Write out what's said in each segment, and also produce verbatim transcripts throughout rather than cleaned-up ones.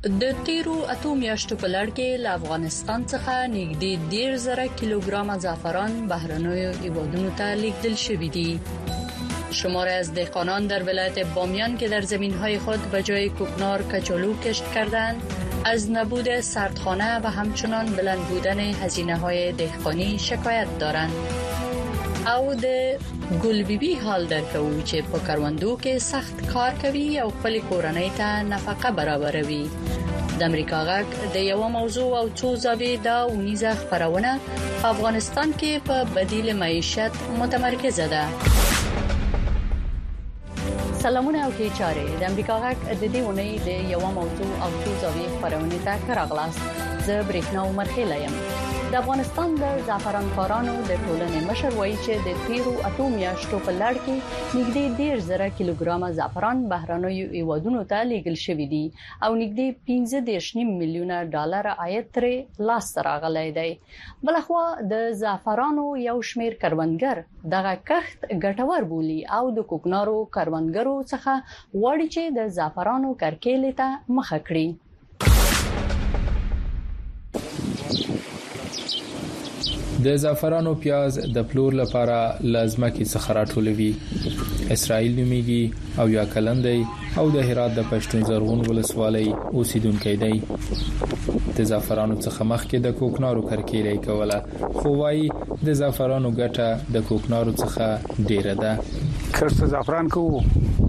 د تیرو اتو میاشتو په لړ کې له افغانستان څخه نږدې ډیر زره کیلوګرام زعفران بهرنیو هیوادونو ته لیږدول شوي دي. شماری از دهقانان در ولایت بامیان که در زمین‌های خود به جای کوکنار کچالو کشت کردند، از نبود سردخانه و همچنان بلند بودن هزینه‌های دهقانی شکایت دارند. او د ګل بیبي حال درکو چې په کروندو کې سخت کار کوي او خپل کورنۍ ته نفقه برابروي. د امریکا غږ د یو موضوع او څو زاویې دا ونیزه خبرونه په افغانستان کې په بدیل معیشت متمرکزه ده. سلامونه او ښه چاره. د امریکا غږ د دې ونې د یو موضوع او څو زاویې خبرونه ته راغلاست. زه برېښنا عمر خیل یم. د افغانستان د زعفران کارانو د ټولنې مشر وایي چې د تیرو اتو میاشتو په لړ کې نږدې ډیر زره کیلوګرام زعفران بهرنیو هیوادونو ته لیږل شوي دي او نږدې پنځه دېرش میلیونه ډالر عاید ترې لاسته راغلی دی. بلخوا د زعفرانو یو شمیر کروندګر دغه کښت ګټور بولي او د کوکنارو کروندګرو څخه غواړي چې د زعفرانو کرکیلې ته مخه کړي. د زعفرانو پیاز د پلور لپاره لازمکي څخه راټولوي. اسرائیل نومیږي او یا کلندې او د هرات د پښتون زرغون ولسوالۍ اوسیدونکو دی. د زعفرانو څخه مخکې د کوکنارو کرکیلې کوله، خو وايي د زعفرانو ګټه د کوکنارو څخه ډیره ده. کښت زعفران کوو،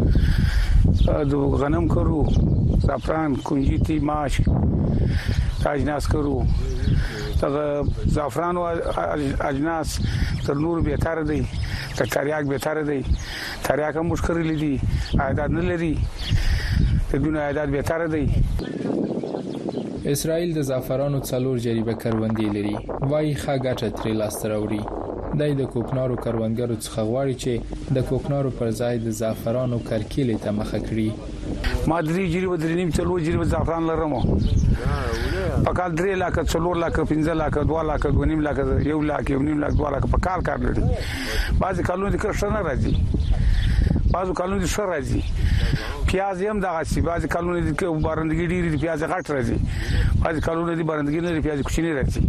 د غنم کرو، زعفران کنجیتی ماش اجناس کرو. تا زعفران و اجناس تر نور بهتر دی، تر تریاک بهتر دی. تریاک هم مشکل دی، عادت نه لري، بدون عادت بهتر دی. اسرائیل د زعفرانو څلور جریبه کروندې لري، وايي ښه ګټه ترې لاسته راوړي. دای د کوکنارو کروندګرو څخه غواړي چې د کوکنارو پر ځای د زعفرانو کرکیلې ته مخه کړي. ما درې جریبه درې نیم څلور جریبه زعفران لرم. په کال درې لکه څلور لکه پنځه لکه دوه لکه دوه نیم لکه یو لکه یو نیم لکه دوه لکه په کال کار لري. بعضی کالونه د کښت نه راځي، بعضو کالونه د ښه راځي. پیاز هم دغه سی، بعضی کالونه د بارندګي ډیری د پیاز غټ راځي، بعضی کالونه د بارندګي نه د پیاز کوچنی راځي.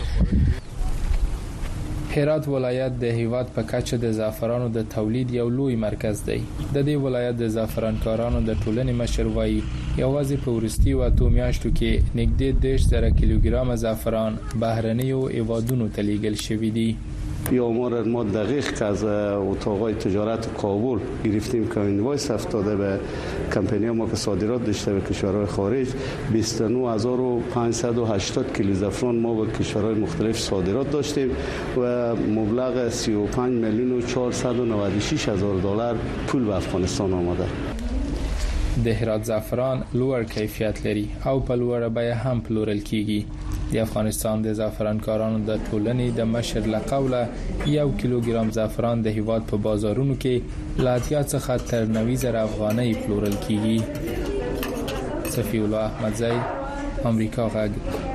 هرات ولایت د هیواد په کچه د زعفرانو د تولید یو لوی مرکز دی. د دې ولایت د زعفران کارانو د ټولنې مشر وایي یوازې په ورستي و اتو میاشتو کې نږدې دېرش زره کیلوګرام زعفران بهرنیو هیوادونو ته لیږل شوي دي. یا آمار ما دقیق که از اتاقای تجارت کابل گرفتیم که اینوایس افتاده به کمپانی ما که صادرات داشته به کشورهای خارج بیست و نه هزار و پانصد و هشتاد کیلو زعفران ما به کشورهای مختلف صادرات داشتیم و مبلغ سی و پنج میلیون و چهارصد و نود و شش هزار دلار پول به افغانستان آمده. د هرات زعفران لوړ کیفیت لري او په لوړه بیه هم پلورل کیږي. د افغانستان د زعفران کارانو د ټولنې د مشر لقوله یو کیلوګرام زعفران د هیواد په بازارونو کې لاتیا څخه تر نوي زره افغانۍ پلورل کیږي. صفی الله احمدزی، امریکا غږ.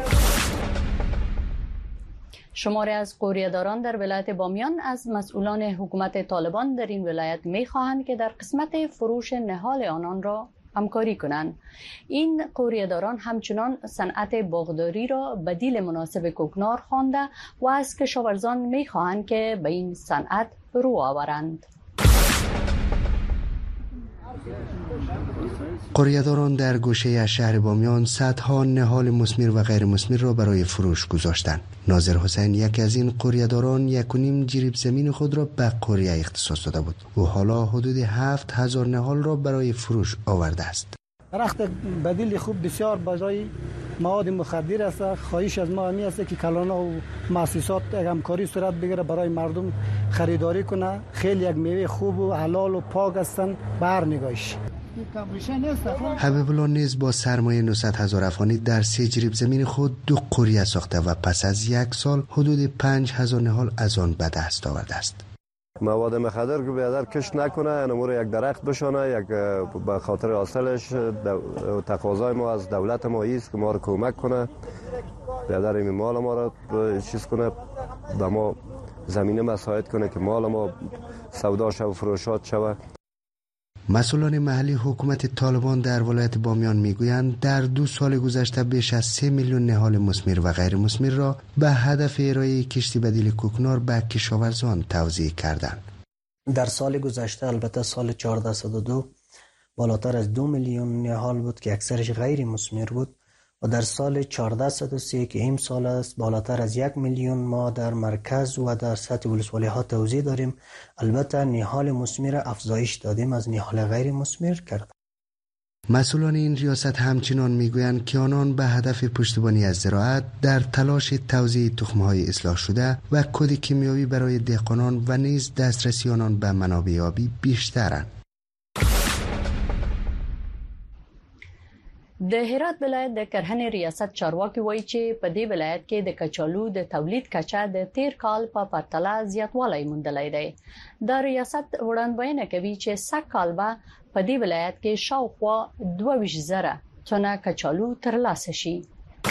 شماری از قوریه‌داران در ولایت بامیان از مسئولان حکومت طالبان در این ولایت می‌خواهند که در قسمت فروش نهال آنان را همکاری کنند. این قوریه‌داران همچنان صنعت باغداری را بدیل مناسب کوکنار خوانده و از کشاورزان می‌خواهند که به این صنعت رو آورند. قوریه‌داران در گوشه شهر بامیان صدها نهال مثمر و غیر مثمر را برای فروش گذاشتند. ناظر حسین یکی از این قوریه‌داران یک و نیم جریب زمین خود را به قوریه اختصاص داده بود. او حالا حدود هفت هزار نهال را برای فروش آورده است. درخت بدیل خوب بسیار برای مواد مخدر است. خواهش از ما همی است که کلانا و مؤسسات همکاری صورت بگیره برای مردم خریداری کنه. خیلی یک میوه خوب و حلال و پاک هستند. برنگاهش حبیب الله نیز با سرمایه نهصد هزار افغانی در سه جریب زمین خود دو قوریه ساخته و پس از یک سال حدود پنج هزار نهال از آن به دست آورده است. مواد مخدر که بیادر کش نکنه، انمور یک درخت بشانه، یک به خاطر حاصلش تقاضای ما از دولت ما ایست که ما رو کمک کنه، بیادر این مال ما رو چیز کنه، به ما زمینه مساعد کنه که مال ما سودا شو و فروشات شوه. مسئولان محلی حکومت طالبان در ولایت بامیان میگویند در دو سال گذشته بیش از سه میلیون نهال مثمر و غیر مثمر را به هدف ارائه کشتی بدیل کوکنار به کشاورزان توزیع کردند. در سال گذشته البته سال چهارصد و دو بالاتر از دو میلیون نهال بود که اکثرش غیر مثمر بود و در سال چهارصد و سه که این سال است بالاتر از یک میلیون ما در مرکز و در سطح ولسوالی ها توزیع داریم. البته نهال مثمر افزایش دادیم از نهال غیر مثمر کردیم. مسئولان این ریاست همچنان میگویند که آنان به هدف پشتیبانی از زراعت در تلاش توزیع تخم‌های اصلاح شده و کد کیمیاوی برای دهقانان و نیز دسترسی آنان به منابع آبی بیشترند. د هرات ولایت د کرهنې ریاست چارواکي وایي چې په دې ولایت کې د کچالو د تولید کچه د تیر کال په پرتله زیاتوالی موندلی دی. د ریاست وړاندوینه کوي چې سږ کال به په دې ولایت کې شاوخوا دوه ویشت زره تنه کچالو ترلاسه شي.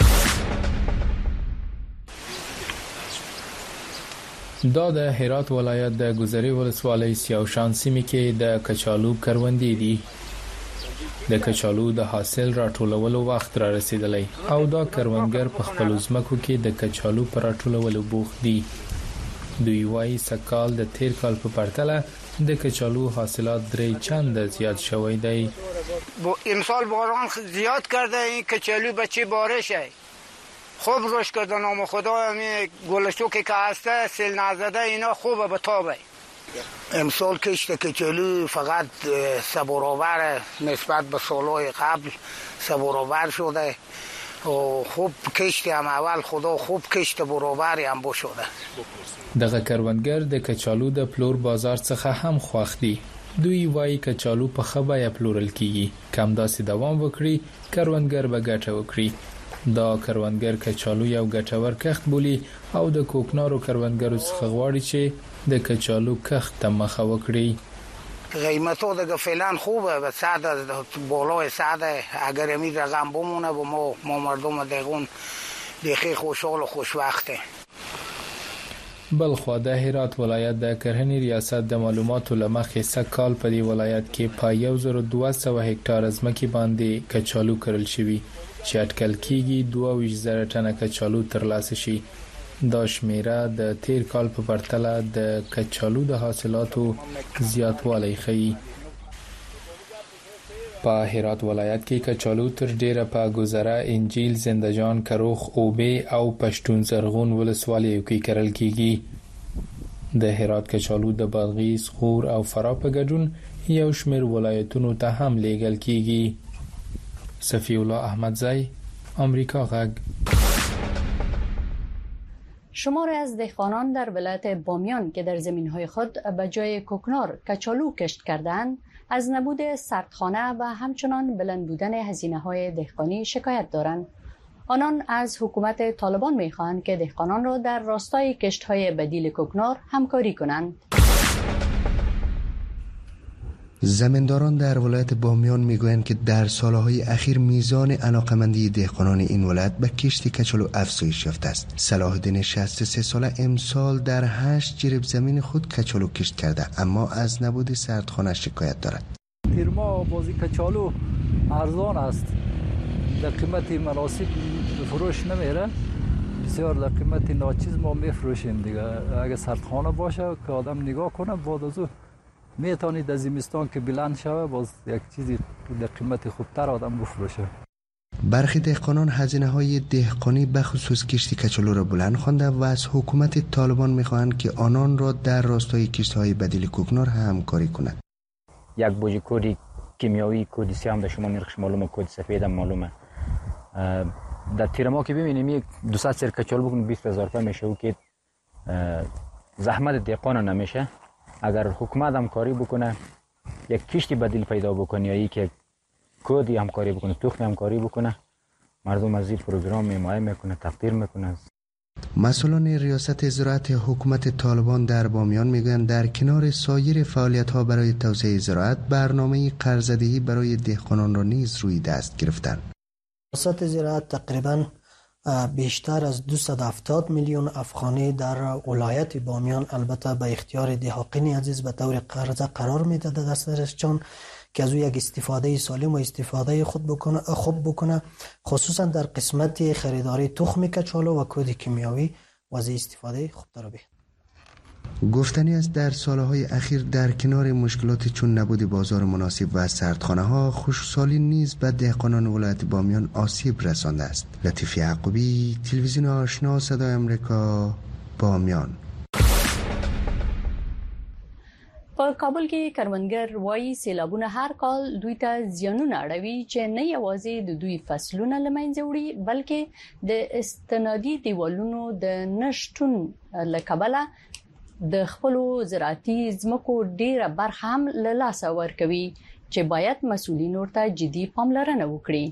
دا د هرات ولایت د ګذرې ولسوالۍ سیاوشان سیمې کې د کچالو کروندې دي. د کچالو د حاصل راټولولو وخت را رسیدلی او دا کروندګر په خپل ځمکو کې د کچالو پر راټولولو بوخت دي. دوی وايي سکال د تیر کال په پرتله د کچالو حاصلات درې چنده زیات شوی دی. امسال باران زیاد کرده، این کچالو بچه بارش ای خوب روش کرده. نام خدا همین گلشوکی که هسته سیل نزده اینا خوبه به تابه. امسال کشت کچالو فقط سه برابر نسبت به سالهای قبل سه برابر شده و خوب کشت هم اول خدا خوب کشت برابری هم بشده. دغه کروندګر د کچالو د پلور بازار څخه هم خوښ دي. دوی وايي کچالو په ښه بیه پلورل کیږي. کم داسې دوام وکړي کروندګر به ګټه وکړي. دا کروندګر کچالو یو ګټور کښت بولي او د کوکنارو کروندګرو څخه غواړي چې د کچالو کښت ته مخه وکړي. قیمتو دیگه فعلا خوبه به صد بالای صد اگر امید رقم بمونه با ما ما مردم دیگون دیخی خوشحال و خوشوقته. بلخوا د هرات ولایت د کرهنې ریاست د معلوماتو لمخې سږ کال په دې ولایت کې په یو زر دوه سوه هکتار ځمکې باندې کچالو کرل شوي چې اټکل کېږي دوه ویشت زره ټنه کچالو ترلاسه شي. دا شمیره د تیر کال په پرتله د کچالو د حاصلاتو زیاتوالی ښیي. په هرات ولایت کې کچالو تر ډیره په ګذره، انجیل، زندجان، کروخ، اوبې او پښتون زرغون ولسوالیو کې کرل کېږي. د هرات کچالو د بادغیس، غور او فراه په ګډون یو شمېر ولایتونو ته هم لیږل کېږي. صفی الله احمدزی، آمریکا غږ. شماری از دهقانان در ولایت بامیان که در زمین‌های خود به جای کوکنار کچالو کشت کردند، از نبود سردخانه و همچنان بلند بودن هزینه‌های دهقانی شکایت دارند. آنان از حکومت طالبان می‌خواهند که دهقانان را در راستای کشت‌های بدیل کوکنار همکاری کنند. زمینداران در ولایت بامیان میگویند که در سالهای اخیر میزان علاقمندی دهقانان این ولایت به کشت کچالو افزایش یافته است. صلاح الدین شصت و سه ساله امسال در هشت جریب زمین خود کچالو کشت کرده، اما از نبود سردخانه شکایت دارد. پیرما بازی کچالو ارزان است، در قیمت مناسب فروش نمیره، بسیار در قیمت ناچیز ما میفروشیم دیگه. اگه سردخانه باشه که آدم نگاه کنه بعد از اون میتونید در زمستان که بلند شوه باز یک چیزی در قیمت خوبتر آدم بفروشه. برخی دهقانان هزینه‌های دهقانی به خصوص کشت کچالو را بلند خوانده و از حکومت طالبان میخواهند که آنان را در راستای کشت‌های بدیل کوکنار همکاری کند. یک بوجی کودی کیمیایی، کودی سیام به شما نرخش معلومه، کودی سفید هم معلومه. در تیر ما که ببینیم یک دویست سر کچالو بکنیم بیست هزار روپیه میشه و که زحمت دهقان نمیشه. اگر حکومت همکاری بکنه یک کشتی بدیل پیدا بکنه یا یک کودی همکاری بکنه، تخم همکاری بکنه، مردم از این پروگرام حمایت میکنه، تقدیر میکنه. مسئولان ریاست زراعت حکومت طالبان در بامیان میگویند در کنار سایر فعالیت‌ها برای توسعه زراعت برنامه قرض‌دهی برای دهقانان را نیز روی دست گرفتند. ریاست زراعت تقریباً بیشتر از دویست و هفتاد میلیون افغانی در ولایت بامیان البته به اختیار دهقان عزیز به طور قرضه قرار میده در دسترسشان که از او یک استفاده سالم و استفاده خود بکنه خوب بکنه، خصوصا در قسمت خریداری تخم کچالو و کود کیمیاوی و از استفاده خوبتر بید. گفتنی است در سالهای اخیر در کنار مشکلات چون نبود بازار مناسب و سردخانه ها، خشکسالی نیز به دهقانان ولایت بامیان آسیب رسانده است. لطیف یعقوبی، تلویزیون آشنا، صدای امریکا، بامیان. په کابل کې کروندګر وایي سیلابونه هر کال دوی ته زیانونه اړوي چې نه یوازې د دوی فصلونه له منځه وړي بلکې د استنادي دیوالونو د نشټون له کبله د خپلو زراعتي ځمکو ډیره برخه هم له لاسه ورکوي چې باید مسؤلین ورته جدي پاملرنه وکړي.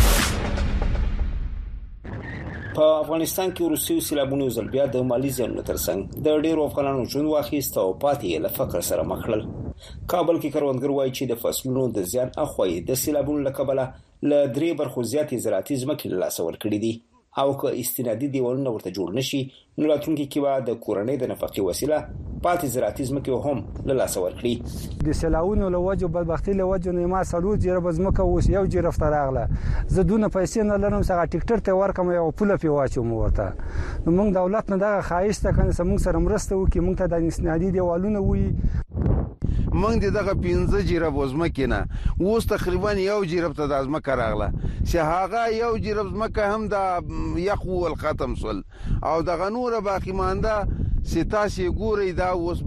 په افغانستان کې وروستي سیلابونو ځل بیا د مالی زیانونو ترڅنګ د ډیرو افغانانو ژوند واخیست او پاتې له فقر سره مخ کړل. کابل کې کروندګر وایي چې د فصلونو د زیان اخوي د سیلابونو له کبله له درې برخو زیاتې زراعتي ځمکې له لاسه ورکړې دي او که استنادي دیوالونه ورته جوړ نشي نو راتلونکي کې به د کورنۍ د نفقې وسیله پاتې زراعتي ځمکې هم له لاسه ورکړي. د سیلابونو له وجې بدبختي له وجې نه ما څلور جریبه ځمکه اوس یو جریب ته راغله. زه دونه پیسې نه لرم څنګه ټیکټر ته ورکم یو پوله پې واچوم ورته. نو موږ دولت نه دغه خواهش ته کنه موږ سره مرسته وکړي، موږ ته د استنادي دیوالونه وي. موږ دغه پنځه جریب ځمکې نه اوس تقریبا یو جریب ته د ځمکه راغله چې هغه یو جریب ځمکه هم د یخ ول ختم سول او دغه نور باقی مانده ستاسي ګوري دا اوس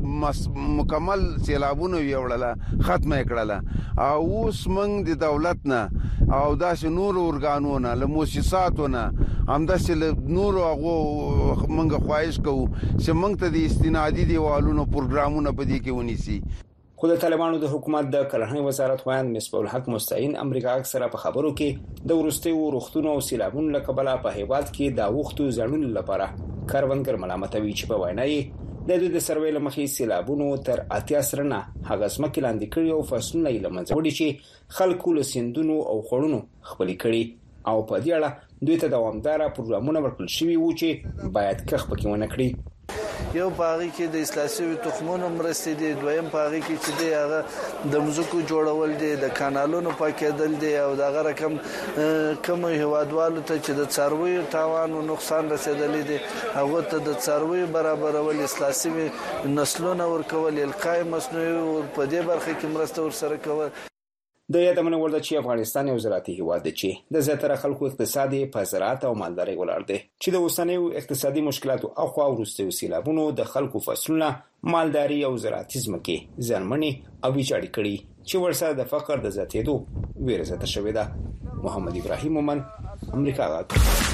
مکمل سیلابونه ویوړله ختمه کړله او اوس موږ د دولت نه او داسې نور اورګانونه له مؤسساتونه هم داسې نور هغه موږ خواهش کوو چې موږ ته د استنادي دیوالونو پروګرامونه پدې کې ونیسي. خو د طالبانو د حکومت د کرهنې وزارت وایند مصباح الحق مستعین امریکا اکثره په خبرو کې د ورستیو روختونو او سیلابونو له کبله په هیواد کې د وختو ځړونو لپاره کروندګر ملامتوي چې په وینا یې د دوی د سروې له مخې سیلابونو تر اتیا سرنه هغه ځمکې لاندې کړي او فصلونه یې له منځه وړي چې خلکو له سیندونو او خړونو خپلې کړي او په دې اړه دوی ته دوامداره پروګرامونه ورکړل شوي وو چې باید کښ پکې ونه کړي. یو پاغي کې د اصلاحي تخمونو مرستې دي، دویم پاغي کې چې دی هغه د مزکو جوړول دي، د کانالونو پاکېدل دي او دغه رقم کوم هوادوالو ته چې د څارویو تاوان او نقصان رسیدلی دي هغه ته د څارویو برابرول، اصلاحي نسلونه ورکول، القای مصنوعي او په دې برخه کې مرسته ورسره کول. د یادمنه ورده چې افغانستان یو زراعتي هیواد دی چې د زیاتره خلکو اقتصادي په زراعت او مالدارۍ ولاړ دی چې د اوسنیو اقتصادي مشکلاتو اخوا وروستیو سیلابونو د خلکو فصلونه، مالداري او زراعتي ځمکې زیانمنې او ویجاړې کړي چې ورسره د فقر د زیاتېدو ویره زیاته شوې ده. محمد ابراهیم مومن، امریکا غږ.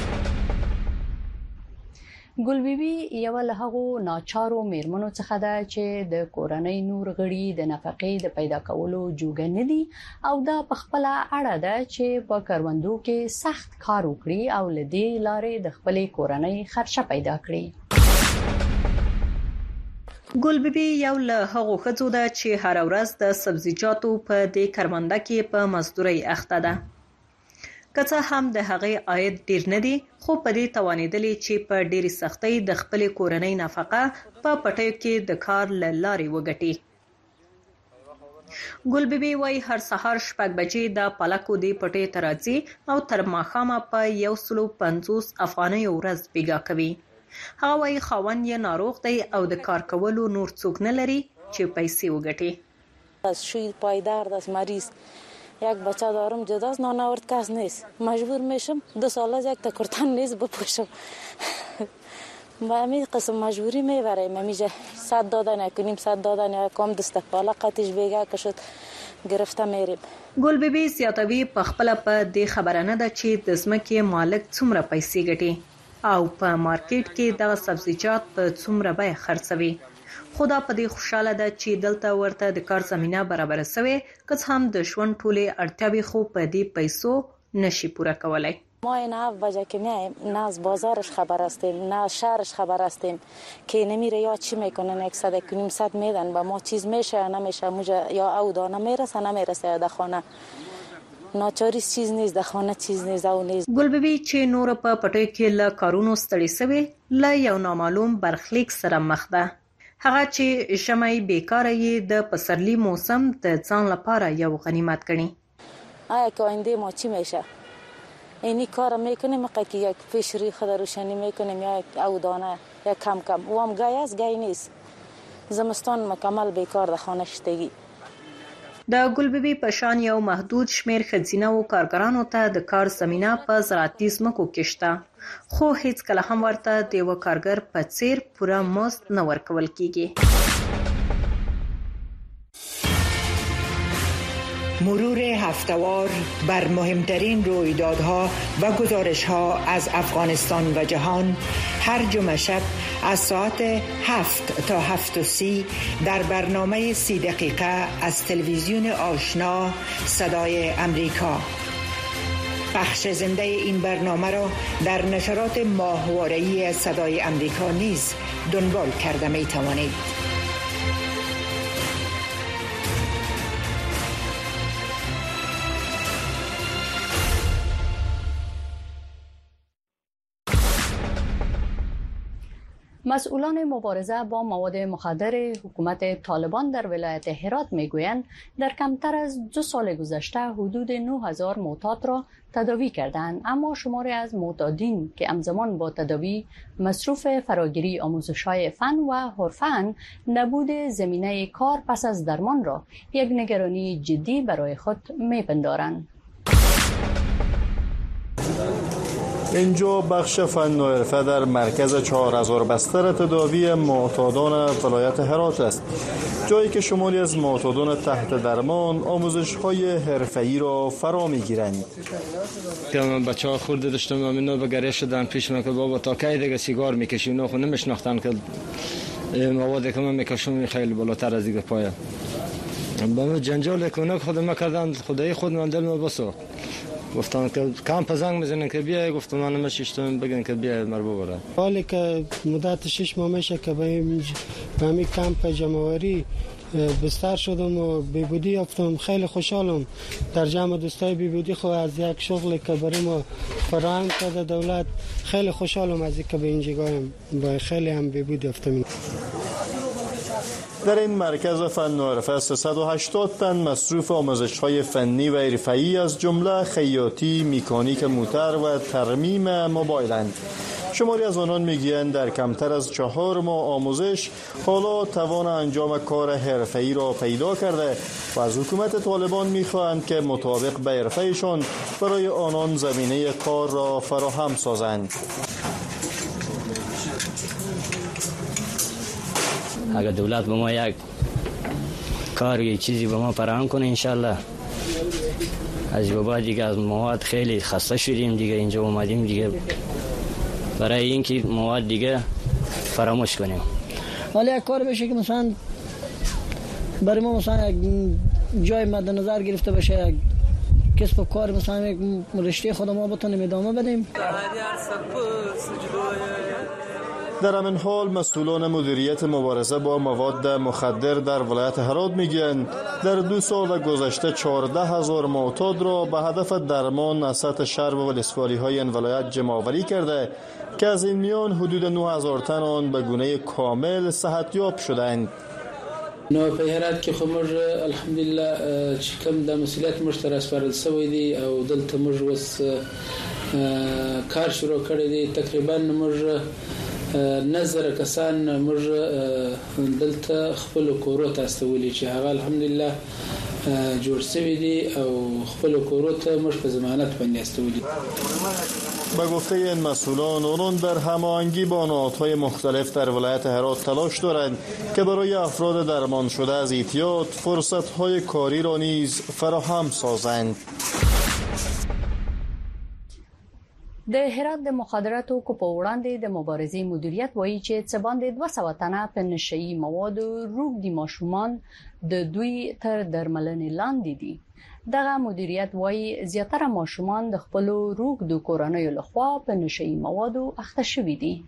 ګل بیبي یو له هغو ناچارو میرمنو څخه ده چې د کورنۍ نور غړي د نفقې د پیدا کولو جوګه نه دي او دا په خپل اړه ده چې په کروندو کې سخت کار وکړي او لدې لارې د خپل کورنۍ خرچه پیدا کړي. ګل بیبي یو له هغو ښځو ده چې هر ورځ د سبزیجاتو په دې کرونده کې په مزدورۍ اخته ده. که څه هم د هغې عاید ډیر نه دی خو په دې توانېدلې چې په ډېرې سختۍ د خپلې کورنۍ نفقه په پټیو کې د کار له لارې وګټي. ګل بیبي وایي هر سهار شپږ بجې د پالکو دې پټیو ته راځي او تر ماښامه په یو سلو پنځوس افغانیو ورځ بیګا کوي. هغه وایي خاوند یې ناروغ دی او د کار کولو نور څوک نه لري چې پیسې وګټي. شوی پایدار دست مریض یک بچه دارم جداست، نانورد کس نیست، مجبور میشم دو سال از یک تا کرتن نیست بپوشم. با همین قسم مجبوری میبریم همیشه صد دادن کنیم صد دادن یا کام دست پالا قطیش بیگه که شد گرفته میریم. ګل بیبي زیاتوي په خپل په دې خبره نه ده چې د ځمکې مالک څومره پیسې ګټي او په مارکیټ کې دغه سبزیجات په څومره بیه خرڅوي. خدا په دې خوشاله ده چې دلته ورته د کار زمینه برابر شوی که هم د ژوند ټولې اړتیاوې خو په دې پیسو نشي پوره کولای. ما این هفت بجه که میایم نه از بازارش خبر هستیم نه از شهرش خبر هستیم که نمیره یا چی میکنن یک صد یک نیم صد میدن با ما چیز میشه یا نمیشه موجه یا او دانه میرسه نمیرسه یا در خانه ناچاری چیز نیست د خانه چیز نیست او نیست. ګل بیبي چې نور په پټیو کې له کارونو ستړي شوی له یو نامعلوم برخلیک سره مخ ده. هغه چې شمعي بیکاره یې د پسرلی موسم د ځان لپاره یو غنیمت ګڼي. آیا که آینده ما چی میشه؟ اینی کار میکنیم که یک پیشری خود روشنی میکنیم یا او دانه یا کم کم و هم گای است گای نیست. زمستان مکمل بیکار د خانه شتگی. د ګلبيبي په شان یو محدود شمیر ښځینه او کارګرانو ته د کار زمینه په زراعتي ځمکو کې شته، خو هیڅ کله هم ورته د یو کارګر په څیر پوره مزد نه ورکول کیږي. مرور هفته‌وار بر مهمترین رویدادها و گزارش‌ها از افغانستان و جهان هر جمعه شب از ساعت هفت تا هفت و سی در برنامه سی دقیقه از تلویزیون آشنا صدای امریکا. بخش زنده این برنامه را در نشرات ماهواره‌ای صدای امریکا نیز دنبال کرده می توانید. مسئولان مبارزه با مواد مخدر حکومت طالبان در ولایت هرات میگویند در کمتر از دو سال گذشته حدود نه هزار معتاد را تداوی کردند، اما شماری از معتادین که همزمان با تداوی مصروف فراگیری آموزش‌های فن و حرفه‌اند، نبود زمینه کار پس از درمان را یک نگرانی جدی برای خود میپندارند. اینجا بخش فن و حرفه در مرکز چهار هزار بستر تداوی معتادان ولایت هرات است، جایی که شماری از معتادان تحت درمان آموزش‌های حرفه‌ای را فرا می‌گیرند. که من بچه‌ها خورده داشتم، اینا به گریه شدن پیش من که بابا تا کی دیگه سیگار می‌کشی؟ اینا خود نمی‌شناختن که موادی که من می‌کشم خیلی بالاتر از دیگه پایه. با من جنجال کنه خودم کردن، خدای خود من دل مبسو. گفتن که کامپ زنگ میزنن که بیای، گفتم من نمیشتم بگن که بیای مربو بره. حالی که مدت شش ماه میشه که به همین کامپ جمعوری بستر شدم و بیبودی یافتم، خیلی خوشحالم. در جمع دوستای بیبودی خو از یک شغلی که برای ما فراهم کرده دولت خیلی خوشحالم از اینکه به اینجا گایم، با خیلی هم بیبودی یافتم. در این مرکز فن و حرفه سیصد و هشتاد تن مصروف آموزش‌های فنی و حرفه‌ای از جمله خیاطی، مکانیک موتر و ترمیم موبایلند. شماری از آنان میگویند در کمتر از چهار ماه آموزش حالا توان انجام کار حرفه‌ای را پیدا کرده و از حکومت طالبان می‌خواهند که مطابق به حرفه‌شان برای آنان زمینه کار را فراهم سازند. اگر دولت به ما یک کار یک چیزی به ما فراهم کنه انشالله، از بعد دیگه از مواد خیلی خسته شدیم دیگه، اینجا اومدیم دیگه برای اینکه مواد دیگه فراموش کنیم. ولی یک کار بشه که مثلا برای ما مثلا یک جای مد نظر گرفته بشه، یک کسب و کار مثلا یک رشته خود ما بتونیم ادامه بدیم. در همین حال مسئولان مدیریت مبارزه با مواد مخدر در ولایت هرات میگن در دو سال گذشته چهارده هزار معتاد را به هدف درمان از سطح شهر و ولسوالی های این ولایت جمع آوری کرده که از این میان حدود نه هزار تن آن به گونه کامل صحتیاب شدند. نو په هرات کې خو موږ الحمدلله چې کوم د مسولیت مشترک سپارل شوی دی او دلته موږ وس کار شروع کړی دی. تقریبا موږ نظر کسان موږ دلته خپل کورو ته استولي چې هغه الحمدلله جوړ شوی دی او خپل کورو ته موږ په ضمانت باندې استولي. به گفته این مسئولان آنان در هماهنگی با نهادهای مختلف در ولایت هرات تلاش دارند که برای افراد درمان شده از اعتیاد فرصت‌های کاری را نیز فراهم سازند. د هرات د مخدراتو کو په وړاندې د مبارزې مدیریت وایي چې څه باندې دوه سوه تنه په نشئی موادو روږدي ماشومان د دوی تر درملنې لاندې دي. دغه مدیریت وایي زیاتره ماشومان د خپل روږدو کورنیو لخوا په نشئی موادو اخته شوي دي.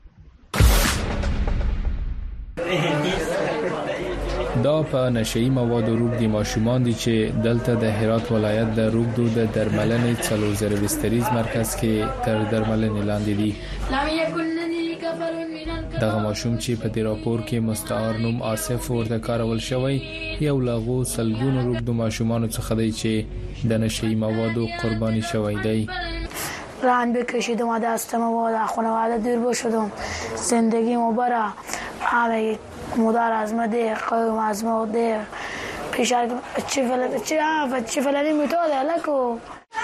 دا په نشئی موادو روږدي ماشومان دي چې دلته د هرات ولایت د روږدو د درملنې څلور زره وستریز مرکز کې تر درملنې لاندې دي. دغه ماشوم چې په دې راپور کې مستعار نوم آصف ورته کارول شوی یو لغو سلګونو روږدو ماشومانو څخه دی چې د نشه‌ای موادو قربانی شوی دی. رنج بکشیدم و دستم و در خانواده دور بشدم. زندگی مبارا همه مدار از ما دیر قوم از ما دیر پیشار چی فلانی چی آفا چی فلانی میتوده لکو.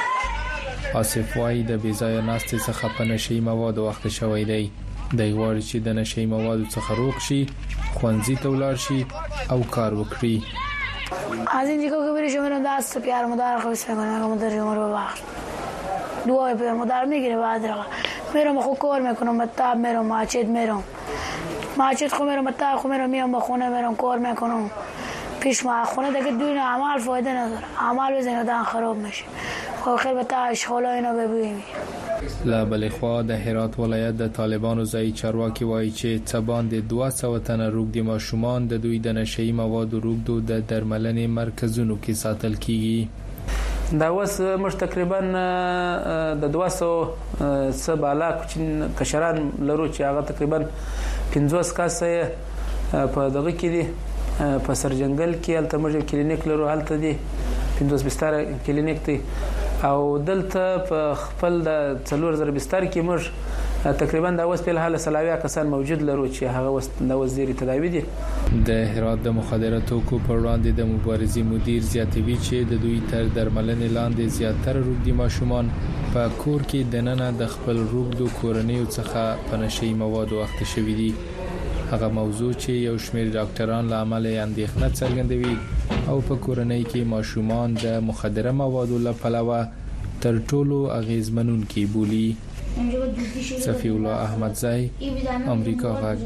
آصف وای د بیزای ناستې څخه په نشه‌ای موادو وخت شوی دی. دی غواړي چې د نشه‌ای موادو څخه روغ شي، ښوونځي ته ولاړ شي او کار وکړي. از این دیگه که بری شما میرم دست پیار مدار خویس میکنم که مدار شما رو ببخش دعای پیار مدار میگیره بعد رقا میرم خود کار میکنم مطاب میرم ماچید میرم ماچید خود میرم مطاب خود میرم میام بخونه میرم کار میکنم پیش ما خونه دیگه دوی عمل فایده نداره عمل بزنی دان خراب میشه خب خیلی به تا اشغالا اینا ببینی. له بلې خوا د هرات ولایت د طالبانو ځایي چارواکي وایي چې څه باندې دوه سوه تنه روږدي ماشومان د دوی د نشه‌ای موادو روږدو د درملنې مرکزونو کې ساتل کیږي. دا اوس موږ تقریبا د دوه سوه څه بالا کشران لرو چې هغه تقریبا پنځوس کسه په دغه کې دي په سرجنګل کې هلته موږ کلینیک لرو هلته دي پنځوس بستر کلینیک دی او دلته په خپل د څلور زره بستر کې موږ تقریبا د اوس په حال سلاویا کسان موجود لرو چې هغه اوس د وزیر تداوی دي. د هرات د مخدره توکو پر وړاندې د مبارزې مدیر زیاتوي چې د دوی تر درملنې لاندې زیاتره روږدي ماشومان په کور کې دننه د خپل روږدو کورنیو څخه په نشه‌ای موادو اخته شوي دي. هغه موضوع چې یو شمېر ډاکټران له امله اندېښنه څرګندوي او په کورنۍ کې ماشومان د مخدره موادو له پلوه تر ټولو اغیزمنونکي بولي. صفی الله احمدزی، امریکا غږ.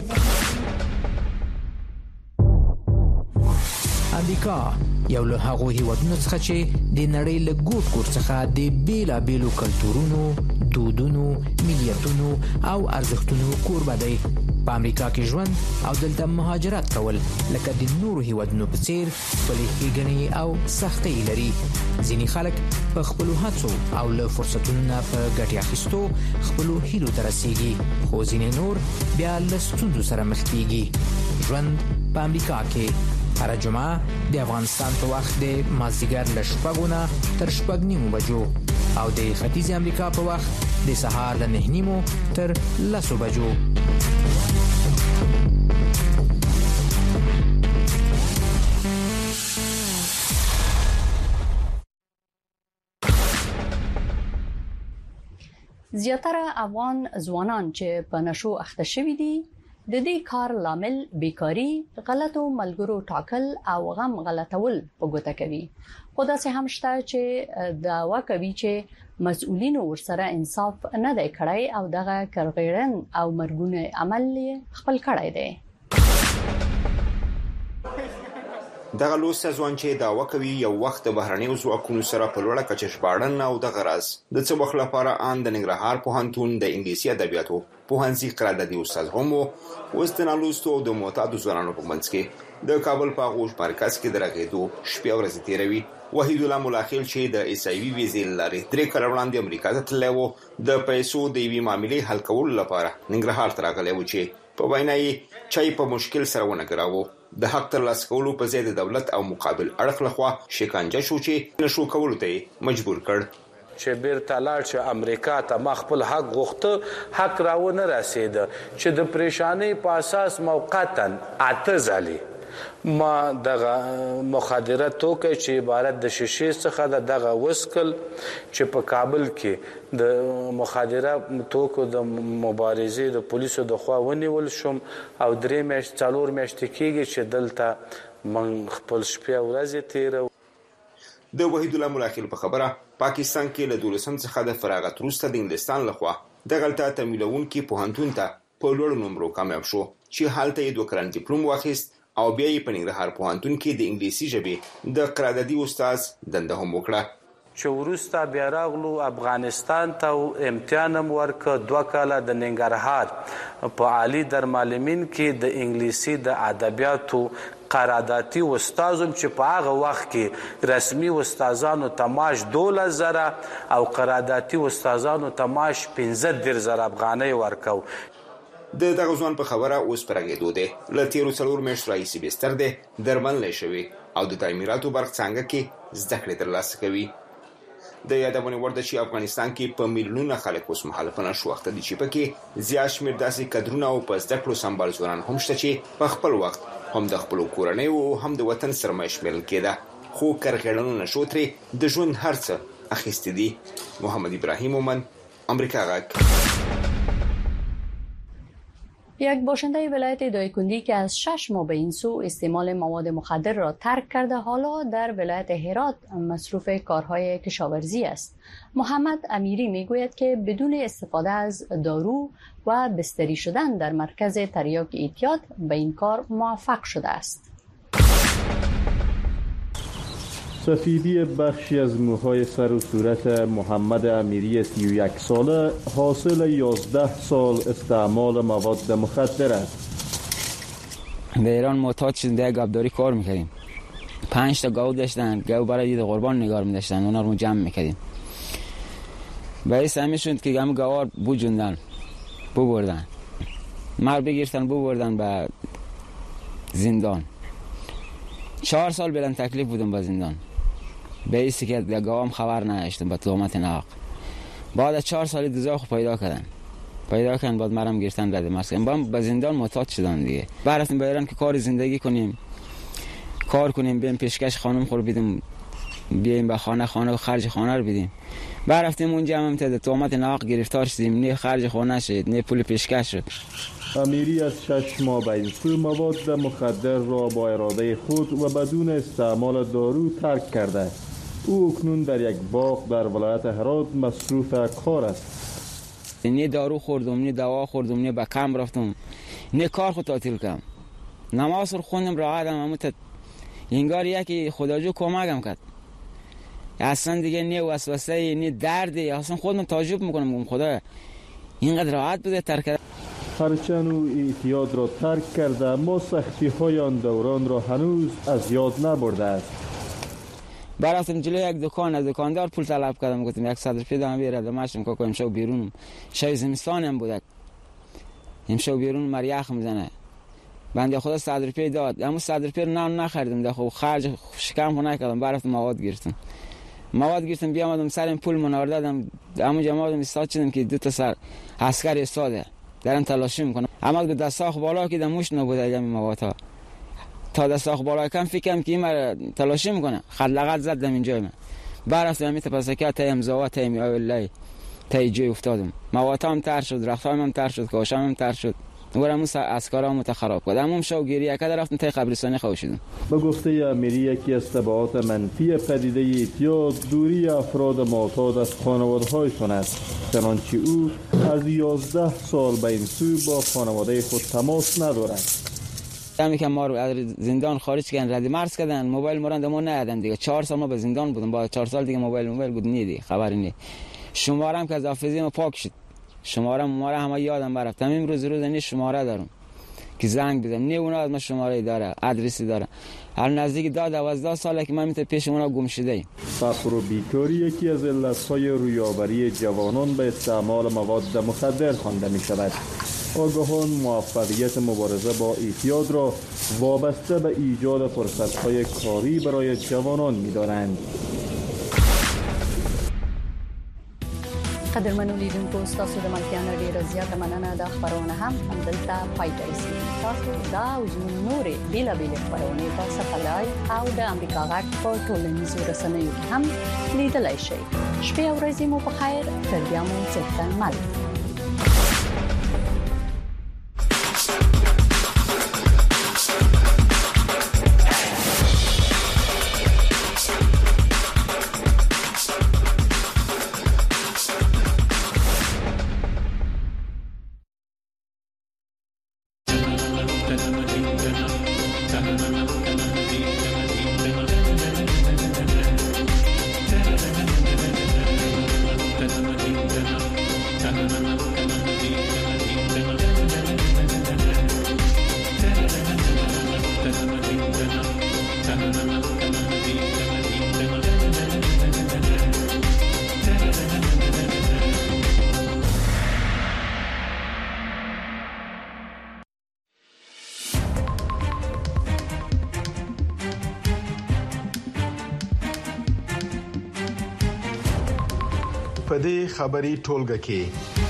امریکا یو له هغو هیوادونو څخه چې د نړۍ له ګوټ ګوټ څخه د بیلابیلو کلتورونو، دودونو، ملیتونو او ارزښتونو کوربه دی. په امریکا کې ژوند او دلته مهاجرت کول لکه د نورو هیوادونو په څیر خپلې ښېګڼې او سختۍ لري. ځینې خلک په خپلو هڅو او له فرصتونو نه په ګټې اخیستو خپلو هیلو ته رسیږي، خو ځینې نور بیا له ستونزو سره مخ کیږي. ژوند په امریکا کې هر جمعه د افغانستان په وخت د مازدیګر له شپږو نه تر شپږ نیمو بجو او د ختیځ امریکا په وخت د سهار له نه نیمو تر لسو بجو. زیاتره افغان ځوانان چې په نشو اخته شوي دي د دې کار لامل بیکاری، غلطو ملګرو ټاکل او غم غلطول په ګوته کوي. خو داسې هم شته چې دعوا کوي چې مسؤلین ورسره انصاف نه دی کړی او دغه کرغیړن او مرګونه عمل خپل کړی دی. دغه لوست ځوان چې دعوا کوي یو وخت د بهرنیو ځواکونو سره په لوړه کچه ژباړن او د غرض د څه وخت لپاره ان د ننګرهار پوهنتون د انګلیسي ادبیاتو پوهنځي قراردادي استاد هم اوس د نالوستو د معتادو ځوانانو په منځ کې د کابل په غوښ مرکز کې درغېدو شپږ ورځې تیروي. وحید الله ملاخیل چې د ایس ای وی ویزې لري درې کال وړاندې امریکا ته تللی و د پیسو د یوې معاملې حل کولو لپاره ننګرهار ته راغلی و چې په وینا یې چای په مشکل سره ونګراوه. د حق ترلاسه کولو په ځای د دولت او مقابل اړخ لخوا شکنجه شو چې نشو کولو ته مجبور کړ. چې بیرته لاړ چې امریکا ته ما خپل حق غوښته، حق راونه رسیده چې د پریشانی په اساس موقتا اته ځلې ما دغه مخدره توکي چې عبارت د شیشې څخه د دغه وسکل چې په کابل کې د مخدره توکو د مبارزې د پولیسو د خوا ونیول شم او درې میاشتې څلور میاشتې کېږي چې دلته من خپل شپې ورځې تیره. د وحید الله ملاخیل په خبره پاکستان کې له دولسم څخه د فراغت وروسته د انګلستان لخوا دغلته تمویلونکي پوهنتون ته په لوړو نمرو کامیاب شو چې هلته یې دوه کلن ډیپلوم واخیست او بیا یې په ننګرهار پوهنتون کې د انګلیسي ژبې د قراردادي استاد دنده هم وکړه. چې وروسته بیا راغلو افغانستان ته امتحان هم ورکړ. دوه کاله د ننګرهار په عالي درمعلمین کې د انګلیسي د ادبیاتو قراردادي استادم چې په هغه وخت کې رسمي استادانو ته معاش دولس زره او قراردادي استادانو ته معاش پنځه دېرش زره افغانۍ ورکو. د دغه ځوان په خبره اوس پرګېدو دی. له تیرو څلور میاشتو راهیسې بستر دی درملنې شوی او د تعمیراتو برخه څنګه کې زده کړې ترلاسه کوي. د یادونې وړ ده چې افغانستان کې په میلیونونه خلک اوس مهال په نشوخته دي چې پکې زیات شمېر داسې کدرونه او په زده کړو سمبال ځوانان هم شته چې په خپل وخت هم د خپلو کورنیو او هم د وطن سرمایه شمیرل کېده، خو کرغېړنو نشو ترې د ژوند هر څه اخیستې دي. محمد ابراهیم مومن، امریکا غږ. یک باشنده ولایت دایکندی که از شش ماه به این سو استعمال مواد مخدر را ترک کرده حالا در ولایت هرات مصروف کارهای کشاورزی است. محمد امیری میگوید که بدون استفاده از دارو و بستری شدن در مرکز تریاک اعتیاد به این کار موفق شده است. سفیدی بخشی از موهای سر و صورت محمد امیری سی و یک ساله حاصل یازده سال استعمال مواد مخدر است. در ایران معتاد شدیم در گاوداری کار میکردیم. پنج تا گاو داشتن، گاو برای دید قربان نگار میداشتن، اونا رو جمع میکردیم. باعث همین شد که همه گاوار بجوندن، ببردن. مر بگیرتن ببردن به زندان. چهار سال بلند تکلیف بودم با زندان. بیسی که گاوام خبر نداشتم با تهمت ناحق. بعد از چهار سال دوزاخو پیدا کردن. پیدا کردن بعد مرم گرفتن رد مرز کردن. با زندان معتاد شدم دیگه. برفتیم به ایران که کار زندگی کنیم. کار کنیم، بریم پیشکش خانم خور بدیم. بیایم به خانه خانه و خرج خانه رو بدیم. برفتیم اونجا هم تا تهمت ناحق گرفتار شدیم. نه خرج خانه شد، نه پول پیشکش شد. امیری از شش ماه به این سو مواد مخدر را با اراده خود و بدون استعمال دارو ترک کرده. او اکنون در یک باغ در ولایت هرات مصروف کار است. نه دارو خوردم، نه دوا خوردم، نه به کم رفتم، نه کار خود تعطیل کردم. نماز رو خوندم راحتم، اما انگار یکی خداجو کمکم کرد. اصلا دیگه نه وسوسه نه دردی، اصلا خودم تعجب میکنم میگم خدا اینقدر راحت بوده ترک کرد. هرچند او اعتیاد را ترک کرده اما سختی های آن دوران را هنوز از یاد نبرده است. برفتم جلوی یک دکان، از دکاندار پول طلب کردم، گفتم یک صد روپیه دام بیاره دمشم که امشب بیرون شای زمستان هم بود، امشب بیرون مریخ میزنه. بنده خدا صد روپیه داد، اما صد روپیه نان نخریدم، ده خب خرج شکم خو نکردم. برفتم مواد گرفتم مواد گرفتم بیامدم سرم پول منور دادم. اما جماعتم استاد شدم که دو تا سر عسکر استاده دارن تلاشی میکنم. اما به دستاخ بالا که دموش نبوده این مواد ها، تا دستاخ بالا کم فکرم که این تلاشی میکنه، خلقت زدم اینجا. من برفتم همین تپسکه تا امضا تا می والله تا جای افتادم. مواد هم تر شد، رختام هم تر شد، کاشم هم تر شد. ورمو اسکارا متخراب کرد. اما شو گریه کرد رفتم تا قبرستان خوشیدم. به گفته امیری یکی از تبعات منفی پدیده اعتیاد دوری افراد معتاد از خانواده‌هایشان است. چنانچه او از یازده سال به این سو با خانواده خود تماس ندارد. همین که ما رو از زندان خارج کردن، رد مرز کردن، موبایل ما رو ندادن دیگه. چهار سال ما به زندان بودم، بعد چهار سال دیگه موبایل موبایل بود نی دیگه، خبری نی. شمارم که از حافظه ما پاک شد. شماره ماره همه یادم برفت. همین روز روز نه شماره دارم که زنگ بزنم، نه اونا از ما شماره داره، ادرسی داره. هر نزدیک دو دوازده ساله که من میت پیش اونا گم شده ایم. فقر و بیکاری یکی از علتهای رویاوری جوانان به استعمال مواد مخدر خوانده می شود. آگاهان موفقیت مبارزه با اعتیاد را وابسته به ایجاد فرصت‌های کاری برای جوانان می‌دانند. قدرمنو لیدونکو ستاسو د ملکیانو ډیره زیاته مننه. د خبرونه هم همدلته پای ته رسېږي. تاسو دا او زموږ نورې بېلابېلې خپرونې په سټلایټ او د امریکا غږ په ټولنیزو رسنیو کې هم لیدلی شئ. شپې او ورځې مو په خیر، تر بیا مو څښتن مل. Thank you. په دې خبري ټولګه کې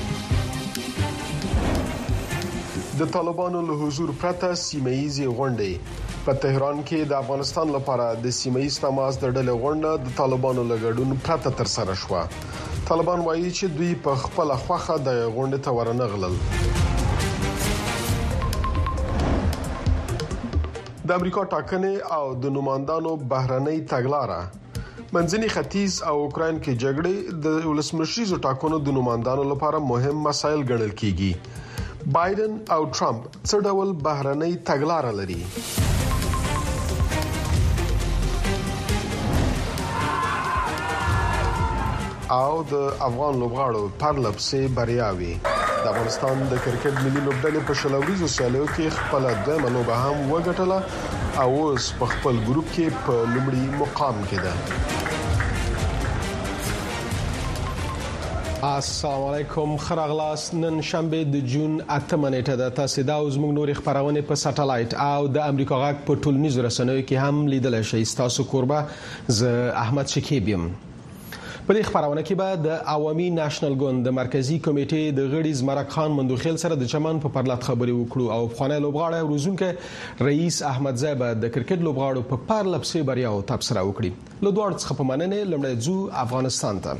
د طالبانو له حضور پرته سیمه‌ییزې غونډې په تهران کې د افغانستان لپاره د سیمه‌ییز تماس د ډلې غونډه د طالبانو له ګډون پرته تر سره شوه. طالبان وایي چې دوی په خپل خوخه د غونډې ته ورنغلل. د امریکا ټاکنې او د نوماندانو بهرنۍ تګلاره منځني ختیځ او اوکرين کې جګړې د ولسمشریزو ټاکنو د نوماندانو لپاره مهم مسایل ګڼل کیږي. بایدن او ټرمپ څه ډول بهرنۍ تګلاره لري؟ او د افغان لوبغاړو پرلپسې بریاوي د افغانستان د کرکټ ملي لوبډلې په شلوريزو سیالیو کې خپل دویمه لوبه هم وګټله او اوس په خپل ګروپ کې په لومړي مقام کې ده. السلام علیکم، خراغلاس. نن شنبه د جون اتمه نیټه ده. تاسو دا اوس موږ نوري خبرونه په سټلایټ او د امریکا غاک په ټولنیزو رسنیو کې هم لیدل شئ. تاسو کوربه ز احمد شکیبیم. په دې خبرونه کې به د عوامي نېشنل ګوند د مرکزی کمیټې د غړي زمرک خان مندوخیل سره د چمن په پرلط خبري وکړو او خانه لوبغاړی روزونکو رئیس احمد زیبه د کرکټ لوبغاړو په پرلپسې بریاو تبصره وکړي. له دوه څخه په مننه لمړی ځو افغانستان ته.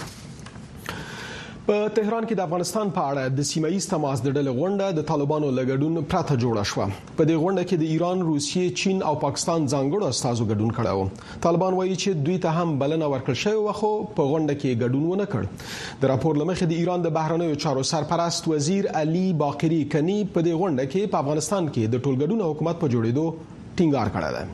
په تهران کې د افغانستان په اړه د سیمه‌ییز تماس د ډلې غونډه د طالبانو لګډون پرته جوړه شوه. په دې غونډه کې د ایران، روسیې، چین او پاکستان ځانګړو استازو ګډون کړو. طالبان وایي چې دوی ته هم بلنه ورکړل شوې خو په غونډه کې ګډون ونه کړ. د راپور لمخې د ایران د بهرنیو چارو سرپرست وزیر علي باقری کني په دې غونډه کې په افغانستان کې د ټولګډون حکومت په جوړېدو ټینګار کړی دی.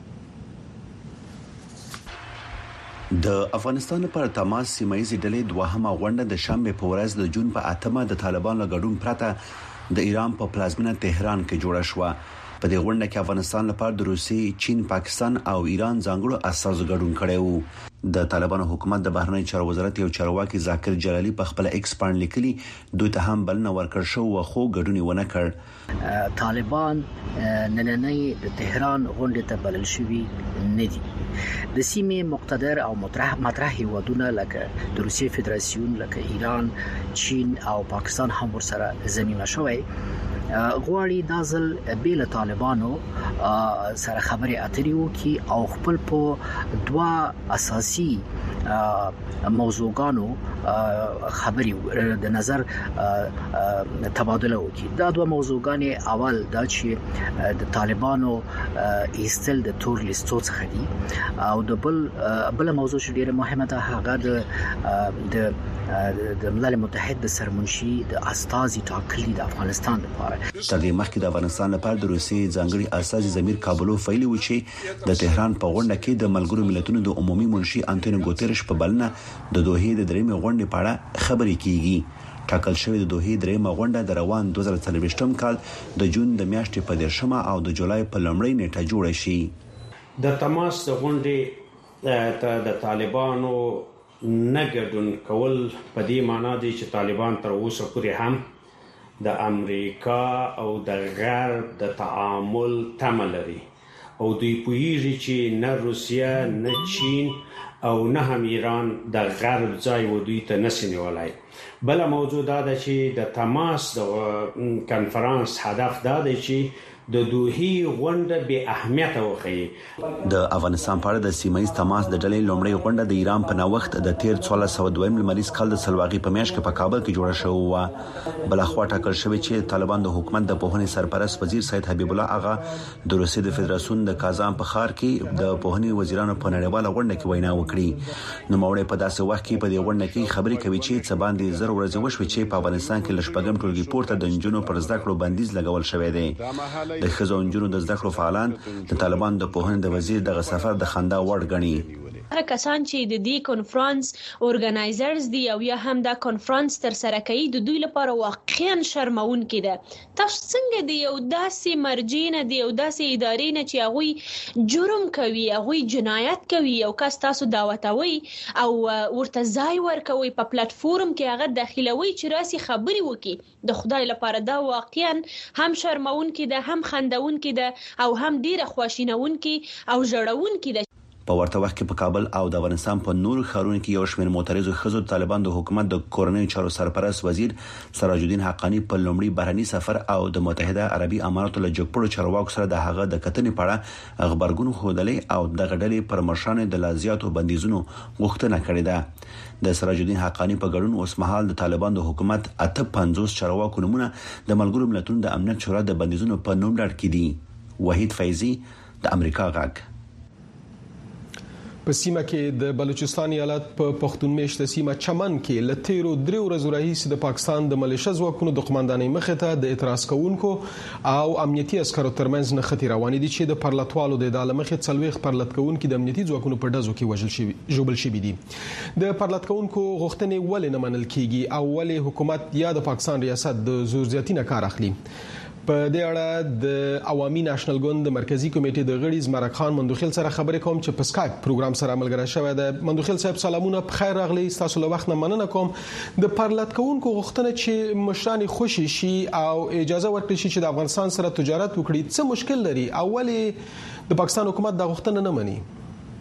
د افغانستان پر تماس سیمه‌ییزې ډلې دوهمه غونډه د شنبه په ورځ د جون په اتمه د طالبانو ګډون پرته د ایران په پلازمینه تهران کې جوړه شوه. په دې غونډه کې افغانستان لپاره د روسي، چین، پاکستان او ایران ځانګړو استازو ګډون کړی وو. د طالبانو حکومت د بهرنی چارو وزارت یو چارواکي ذاکر جلالي په خپل ایکس باندې لیکلي دوی ته هم بلنه ورکړ شو خو ګډون ونه کړ. طالبان نننۍ د تهران غونډه ته بلل شوی نه دي. د سیمې مقتدر او مطرح مطرح هیوادونه لکه د روسیې فدراسیون، لکه ایران، چین او پاکستان هم ورسره ضمیمه شوی غواړي د ځل بیل طالبانو سره خبرې اترې وکړي او خپل په دوا اساسي موضوعګانو خبرې د نظر تبادله وکړي. دا دوه موضوعګان اول دا چې د طالبانو ایستل د تور لیستو څخه دي او د بل بل موضوع چې ډیره مهمه ده هغه د د ملل متحد د سرمنشي د استازي ټاکلي د افغانستان لپاره. تر دې مخکې د افغانستان لپاره د روسي ځانګړي استازي زمیر کابلوف ویلي و چې د تهران په غونډه کې د ملګرو ملتونو د عمومي منشي انټونیو ګوتيرش په بلنه د دوحې د درېمې غونډې په اړه خبرې کیږي. ټاکل شوی د دوحې درېمه غونډه د روان دوه زره څلوېښتم کال د جون د میاشتې په دیرشمه او د جولای په لومړۍ نیټه جوړه شي. د تماس غونډې ته د طالبانو نه ګډون کول په دې معنی دی چې طالبان تر اوسه پورې هم د امریکا او د غرب د تعامل تمه لري او دوی پوهیږي چې نه روسیا، نه چین او نه هم ایران د غرب ځای و دوی ته نشي نیولای. بل موضوع دا ده چې د تماس د کنفرانس هدف دا دی چې د دوحې غونډه به اهمیت وخی. د افغانستان په اړه د سیمه‌ییز تماس د ډلې لومړی غونډه د ایران په نوښت د تیر څوارلس سوه دوه لمریز کال د سلواغي په میاشت کې په کابل کې جوړه شوې و. بل خو ټاکل شوی چې طالبان د حکومت د پوهنې سرپرست وزیر سید حبیب الله اغا د روسیې د فدراسیون د کازان په ښار کې د پوهنې وزیرانو په نړیواله غونډه کې وینا وکړي. نو موړې په داسې وخت کې په دې غونډه کې خبرې کوي چې څه باندې زر ورځې وشوي چې په افغانستان کې لشپګم ټولګي پورته د انجونو پر زده کړو بندیز لګول شوی دی. د خزو انجونو د زده کړو فعالان د طالبان د پوهنې د وزیر دغه سفر د خندا وړ ګڼي. هغه کسان چې د دې کانفرنس اورګنایزرز دي او یا هم دا کانفرنس تر سره کوي د دوی لپاره واقعا شرمونکې ده. تاسو څنګه د یو داسې مرجینه د یو داسې ادارې نه چې هغه جرم کوي، هغه جنایت کوي او کس تاسو دعوتوي او ورته ځای ورکوي په پلیټ فورم کې هغه داخلوي چې راسي خبري وکي. د خدای لپاره دا واقعا هم شرمونکې ده، هم خندونکې ده او هم ډیره خواشینونکې او ژړونکې ده. په ورته وخت کې په کابل او د افغانستان په نورو ښارونو کې یو شمېر معترضو ښځو طالبان د حکومت د کورنۍ چارو سرپرست وزیر سراج الدین حقانی په لومړي بهرني سفر او د متحده عربي اماراتو له جګپړو چارواکو سره د هغه د کتنې په اړه خبرګون خوندلې او د غډلې پر مشرانو د لازیاتو بندیزونو غوښتنه کړې ده. د سراج الدین حقانی په ګډون اوس مهال د طالبان د حکومت اته پنځوس چارواکو نمونه د ملګرو ملتونو د امنیت شورا د بندیزونو په نوم لړ کې دي. وحید فیضی د امریکا غږ. په سیمه کې د بلوچستان ایالت په پښتون میشته سیمه چمن کې ل تیرو درې ورځې راهیسې د پاکستان د ملیشه ځواکونو د قومندانۍ مخې ته د اعتراض کوونکو او امنیتي عسکرو ترمنځ نښتې روانې دي چې د پرلطوالو د ادارې مخې څلويخ پرلط کوونکو د امنیتي ځواکونو په ډزو کې وژل شوي ژوبل شوي دي. د پرلط کوونکو غوښتنې ولې نه منل کیږي او ولې حکومت یا د پاکستان ریاست د زور زیاتی نه کار اخلي؟ په دې اړه د عوامي نېشنل ګوند د مرکزی کمیټې د غړي زمرک خان مندوخیل سره خبرې کوم چې په سکایپ پروګرام سره ملګری شوی دی. مندوخیل صاحب سلامونه، په خیر راغلی. تاسو له وخت نه مننه کوم. د پرلط کوونکو غوښتنه چې مشران خوشي شي او اجازه ورکړي شي چې د افغانستان سره تجارت وکړي څه مشکل لري او ولې د پاکستان حکومت د غوښتنه نه مني؟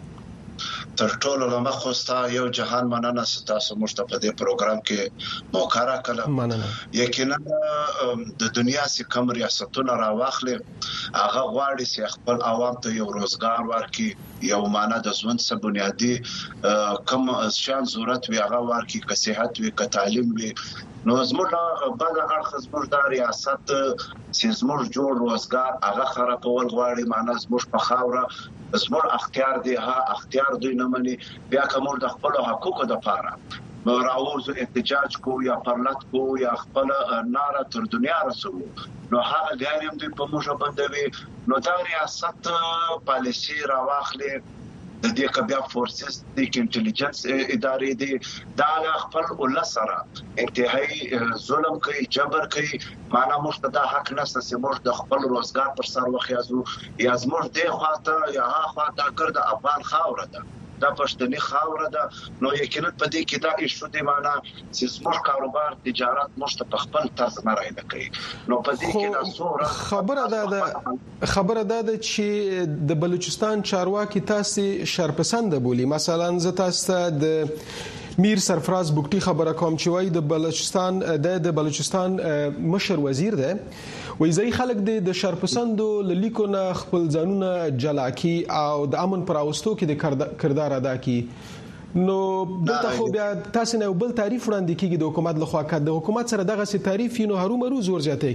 تر ټولو لمخ خوستا یو جهان مننه تاسو موږ ته په دې پروګرام کې موقع راکړه. مننه. یقینا د دنیا سي کم ریاستونه راواخلي هغه غواړي چې خپل عوام ته یو روزګار ورکړي، یو معنا د ژوند څخه بنیادی کم شان ضرورت وي هغه ورکړي، که صحت وي که تعلیم وي. نو زموږ بعد اړخ زموږ د ریاست چې زموږ جوړ روزګار هغه خرابول غواړي، معنا زموږ په خاوره زموږ اختیار دی، ها اختیار دوی نه مني. بیا کوم د خپل حقوقو د پاره راوځو احتجاج کو یا پرلط کو یا خپل ناره تر دنیا رسو، نو هغه غاړم دوی په موږ باندې نو دا ریاست پالیسی راواخلي. د دې کبیا فورسز د انټيليجنس ادارې دي دا خپل ولسره انتهایی ظلم کوي، جبر کوي. معنا موږ ته حق نشته چې موږ د خپل روزګار پر سر وخیازو یا زموږ د خواته یا ها خواته کړ د افغان خاور ده، دا پښتني خاور ده. نو یقینا په دې کې دا ایشو دی، معنا چې زموږ کاروبار تجارت موږ ته په خپل طرز نه راځي کوي. نو په دې کې دا څوره خبره ده خبره ده چې د بلوچستان چارواکي تاسو شرپسند بولی. مثلا ز تاسو د میر سرفراز بوکټي خبره کوم چې وای د بلوچستان د بلوچستان مشر وزیر ده، وای ځای خلک د شرپسندو لیکونه خپل ځانونه جلاکی او د امن پر اوستو کې د کردار ادا کی. نو دلته خو بیا تاسو نه بل تعریف وړاندې کیږي د حکومت لخوا، کده د حکومت سره دغه سي تعریف نو هرو مرو زور زیاته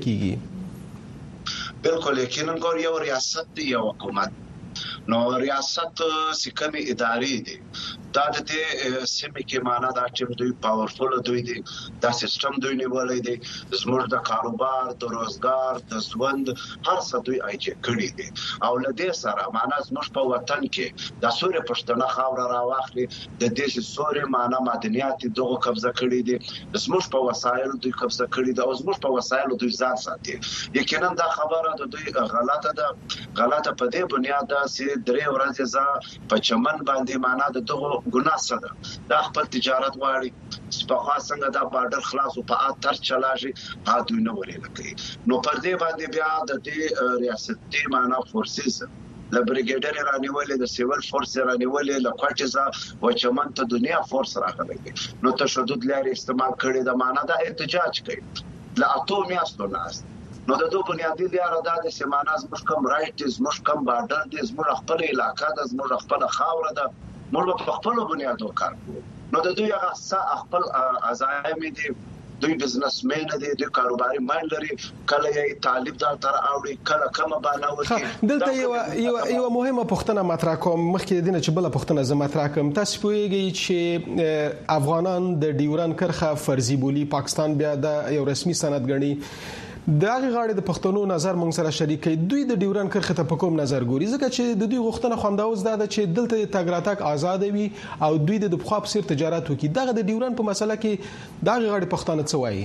کیږي. بالکل یقینا ګور یو ریاست دی یو حکومت، نو ریاست سکمي ادارې دي دا د دې سیمه کې معنا دا چې دوی پاورفل دوی دي، دا سیستم دوی نیولای دي، زموږ د کاروبار د روزګار د ژوند هر څه دوی ایجه کړی دي. او لدې سره معنا زموږ په وطن کې د سوري پښتنه خاور راواخلي، د دې سوري معنا معدنیات دغه قبضه کړی دي، زموږ په وسایل دوی قبضه کړی دي او زموږ په وسایل دوی ځان ساتي. یقینا دا خبره د دوی غلطه ده، غلطه په دې بنیاد ده چې درې ورځې ځا په چمن باندې معنا د دغه ګناه سره دا خپل تجارت غواړي. سپخوا څنګه دا بارډر خلاص او په اتر چلاشي ها دوی نه وري لکه. نو پر دې باندې بیا د دې ریاستي معنا فورسز د بریګیډر رانیولې د سیول فورس رانیولې د کوټزا و چمن ته دنیا فورس راغلي. نو تشدد لري استعمال کړي د معنا د احتجاج کوي د اټو میاستو ناس. نو د دوه بنیادی لاره دا د سیمانه زموږ کم رائټ زموږ کم بارډر د زموږ خپل علاقې د زموږ خپل خاور ده، موږ په خپل بنیادو کار کوو. نو د دوی هغه څه خپل عزایم دي، دوی بزنسمن دي، دوی کاروباري مایند لري، کله یې طالب دار تر اوړي کله کوم باندې وتی. دلته یو یو یو مهمه پوښتنه مطرح کوم، مخکې دینه چې بل پوښتنه زما مطرح کوم. تاسو پوهیږئ چې افغانان د ډیورن کرخه فرضي بولی، پاکستان بیا د یو رسمي سند غني. د هغه غاړې د پښتنو نظر مونږ سره شریک کړي، دوی د ډیورن کرخه ته په کوم نظر ګوري؟ ځکه چې د دوی غوښتنه خونداوز ده چې دلته تګ راتګ آزاد وي او دوی د بخوا په سر تجارت وکړي. دغه د ډیورن په مسله کې دغه غاړې پښتانه څه وایي؟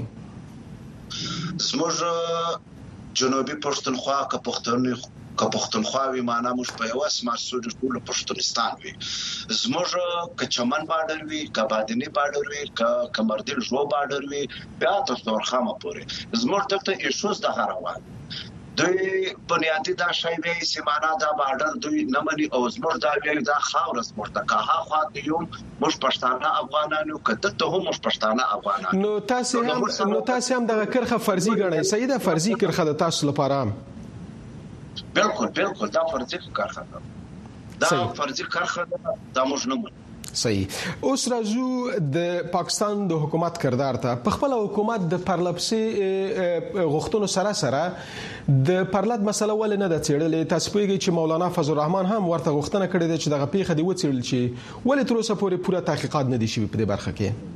زموږ جنوبي پښتونخوا که پښتون که پښتونخوا وي معنا موږ په یو اسمه سود ټول پښتونستان وي. زموږ که چمن بارډر وي، که بادنی بارډر وي، که کمردل جو بارډر وي، بیا تاسو ورخامه پورې زموږ دغه ایشوز د هروان دوی بنیادی دا شی وی سیمانه دا بارډر دوی نه مني او زموږ دا وی دا خاورس مرتکه ها خو یو مش پښتانه افغانانو کته ته هم مش پښتانه افغانانو نو تاسو هم نو تاسو هم د کرخه فرضي غړئ سیده فرضي کرخه د تاسو لپاره بالکل بالکل دا فرضي کرخه دا فرضي کرخه دا موږ نه منو. صحیح. اوس راځو د پاکستان د حکومت کردار ته. په خپل حکومت د پرلپسې غوښتنو سره سره د پرلط مسله ولې نه د چیرلې تاسو پیږي چې مولانا فضل الرحمن هم ورته غوښتنه کړې ده چې دغه پیښه دی وڅېړل شي ولې تر اوسه پورې پوره تحقیقات نه دي شوي په دې برخه کې؟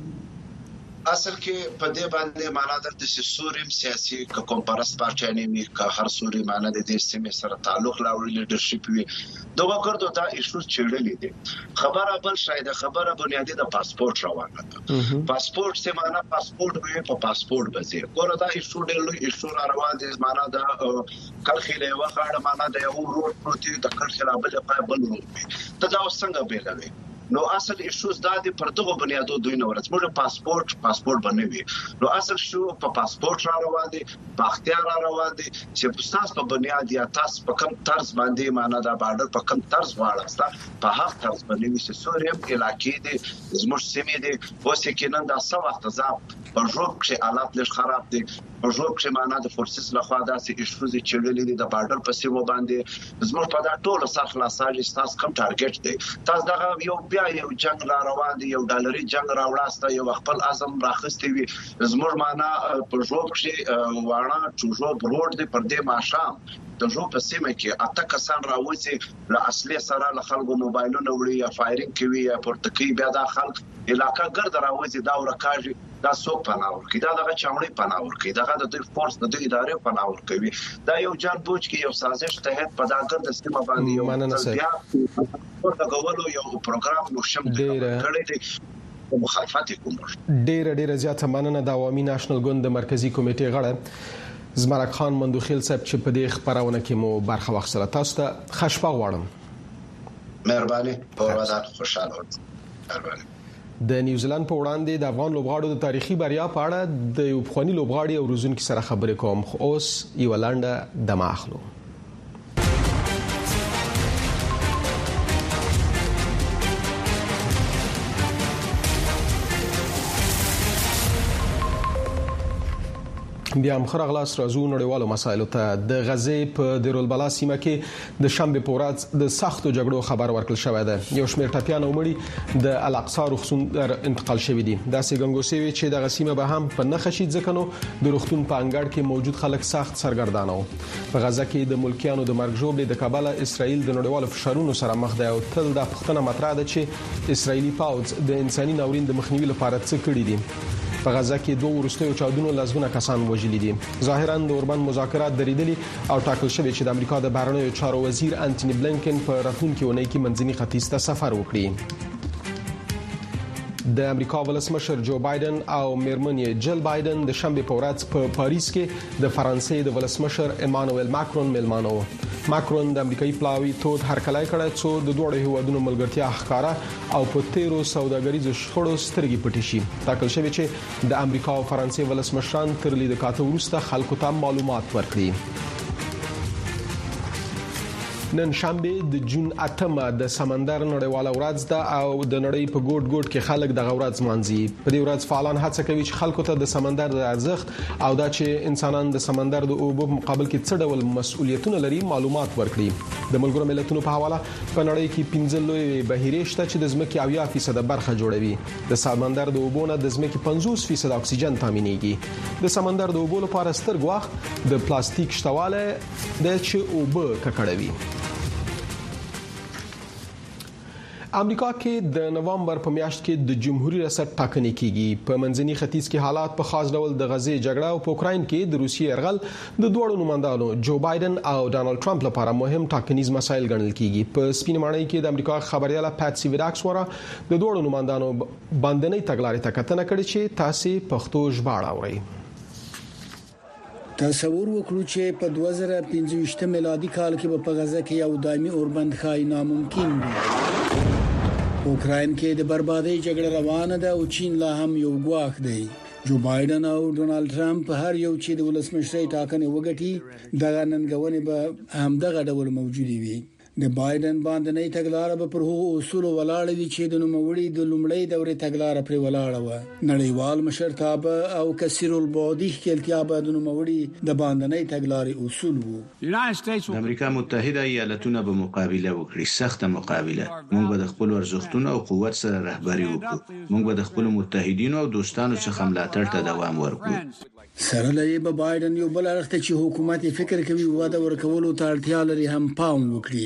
اصل کې په دې باندې معنا د سوریم سیاسي کوم پرست پارچاني می که هر سوري معنا د دې سیمې سره تعلق لري لیدرشپ وي دغه کړدو دا ایشو چیرلې دي. خبره بل شاید خبره بنیادی د پاسپورت روانه ده. پاسپورت سه معنا پاسپورت وي په پاسپورت بځي ګوره دا ایشو ډېر لوی ایشو روان دي معنا د کلخله وخاړه معنا د یو روډ پروتي د کلخله بل قابل روډ ته دا څنګه بیلوي نو اصل ایشوز دا دي پر دغه بنیادو دوی نو ورته موږ پاسپورت پاسپورت بنوي نو اصل شو په پاسپورت را روان دي په اختیار را روان دي چې تاسو په بنیاد یا تاسو په کوم طرز باندې معنا دا بارډر په کوم طرز واړسته په هغه طرز باندې چې سوریم علاقې دي زموږ سیمې دي اوس کې نن دا څو وخت ځاب په جوړ کې حالات لږ خراب دي په جوړ کې معنا د فورسز لخوا داسې ایشوز چېړلې دي د بارډر په سیمو باندې زموږ په دا ټول سر خلاصاږي تاسو کوم ټارګټ دی تاسو دا یو بیا یو جنگ را روان دي یو ډالري جنگ را وړاسته یو خپل اعظم راخستې وي زموږ معنا په جوړ کې واړه چوجو بروډ دي پر دې ماشام د جو په سیمه کې اته کسان راوځي له اصلي سره له خلکو موبایلونه وړي یا فایرینګ کوي یا پورتکی بیا د خلک علاقہ ګرد راوځي دا ورکاږي دا څوک پناور کوي دا دغه چاوړي پناور کوي دغه د دوی فورس د دوی ادارې پناور کوي دا یو جان بوج کې یو سازش تحت په داګر د سیمه باندې یو بیا ورته غوولو یو پروګرام نو شم کړی دی مخالفت کوم ډیر ډیر زیات مننه د عوامي نېشنل ګوند د مرکزی کمیټې غړی زمرک خان مندوخیل صاحب چې په دې خبرونه کې مو برخه واخیستله تاسو ته خشپه غواړم. مهرباني په ودان خوشاله اوسئ. مهرباني. د نیوزیلند په وړاندې د افغان لوبغاړو د تاریخي بریا په اړه د یو پخوانی لوبغاړي او روزونکي سره خبرې کوم خو اوس یو لنډه دمه اخلو. بیا هم خرغلاس راځو نړیوالو مسایلو ته. د غزې په دیرالبلا سیمه کې د شنبه په ورځ د سختو جګړو خبر ورکړل شوی دی. یو شمېر ټپیان او مړي د الاقصی روغتون در انتقال شوي دي. داسې ګنګوسې چې د غسیمه به هم په نخښه شي ځکه نو د روغتون په انګړ کې موجود خلک سخت سرګردانه وو. په غزه کې د ملکیانو د مرګ ژوبلې د کابل اسرائیل د نړیوالو فشارونو سره مخ دی او تل د پښتنه مطرح ده چې اسرائیلي پاوځ د انساني ناورین د مخنیوي لپاره څه کړی دي. په غزه کې دوه ورستیو چاودنو لزګونه کسان وژلي دي. ظاهرا د اوربند مذاکرات درېدلي او ټاکل شوی چې د امریکا د بهرنیو چارو وزیر انټونی بلینکن په راتلونکي اونۍ کې منځني ختیځ ته سفر وکړي. د امریکا ولسمشر جو بایدن او میرمن جل بایدن د شنبه په ورځ په پاریس کې د فرانسې د ولسمشر ایمانوئل ماکرون ملمانو. ماکرون د امریکایي پلاوی تود هرکلی کړی څو د دوه هیوادونو ملګرتیا ښکارا او په تیرو سوداګریزو شخړو سترګې پټې شي. ټاکل شوی چې د امریکا او فرانسې ولسمشران تر لید کاته وروسته خلکو ته معلومات ورکړي. نن شنبه د جون اتمه د سمندر نړیواله ورځ ده او د نړۍ په ګوټ ګوټ کې خلک د ورځ مانځي. په دې ورځ فعالان هڅه کوي چې خلکو ته د سمندر د ارزښت او دا چې انسانان د سمندر د اوبو په مقابل کې څه ډول مسؤلیتونه لري معلومات ورکړي. د ملګرو ملتونو په حواله په نړۍ کې پنځه لوی بهیرې شته چې د ځمکې اویا فیصد برخه جوړوي. د سمندر د اوبو نه د ځمکې پنځوس فیصد اکسیجن تامینېږي. د سمندر د اوبو لپاره ستر ګواښ د پلاستیک شتواله د چې اوبه ککړوي. امریکا کې د نوامبر په میاشت کې د جمهوریت ریاست ټاکنې کیږي. په منځني ختیځ کې حالات په خاص ډول د غزې جګړه او په اوکراین کې د روسیې يرغل د دوه نمائندانو جو بایدن او ډانلډ ټرمپ لپاره مهم ټاکنیز مسایل ګڼل کیږي. په سپین ماڼۍ کې د امریکا خبرياله پاتسي ویډاکس ورا د دوه نمائندانو باندې تګلارې ته کتنه کړې چې تاسو پښتو ژباړه اورئ. تصور وکړو چې په دوه زره پنځه میلادي کال کې په غزه کې یو دایمي اوربند خای ناممکن دی. اوکراین کې د بربادۍ جګړه روانه ده او چین لا هم یو ګواښ دی. جو بایدن او ډونالد ټرمپ هر یو چې د ولسمشرۍ ټاکنې وګټي دغه ننګونې به همدغه ډول موجودي وي. د بایدن باندې تګلارې به پر هغو اصول ولاړ وي چې د نوموړي د لومړۍ دورې تګلارې پر ولاړ و. نړیوال مشرتابه او کثیر البعدی ښکېلتیا به د نوموړي د باندې تګلارې اصول وو. د امریکا متحده ایالاتونه به مقابله وکړي، سخته مقابله. موږ به د خپل ارزښتونو او قوت سره رهبری وکړو. موږ به د خپل متحدینو او دوستانو څخه ملاتړ ته دوام ورکړو. سره لري به بایدن یو بل اړخ ته چې حکومت فکر کوي واده ورکولو ته اړتیا لري هم پام وکړي.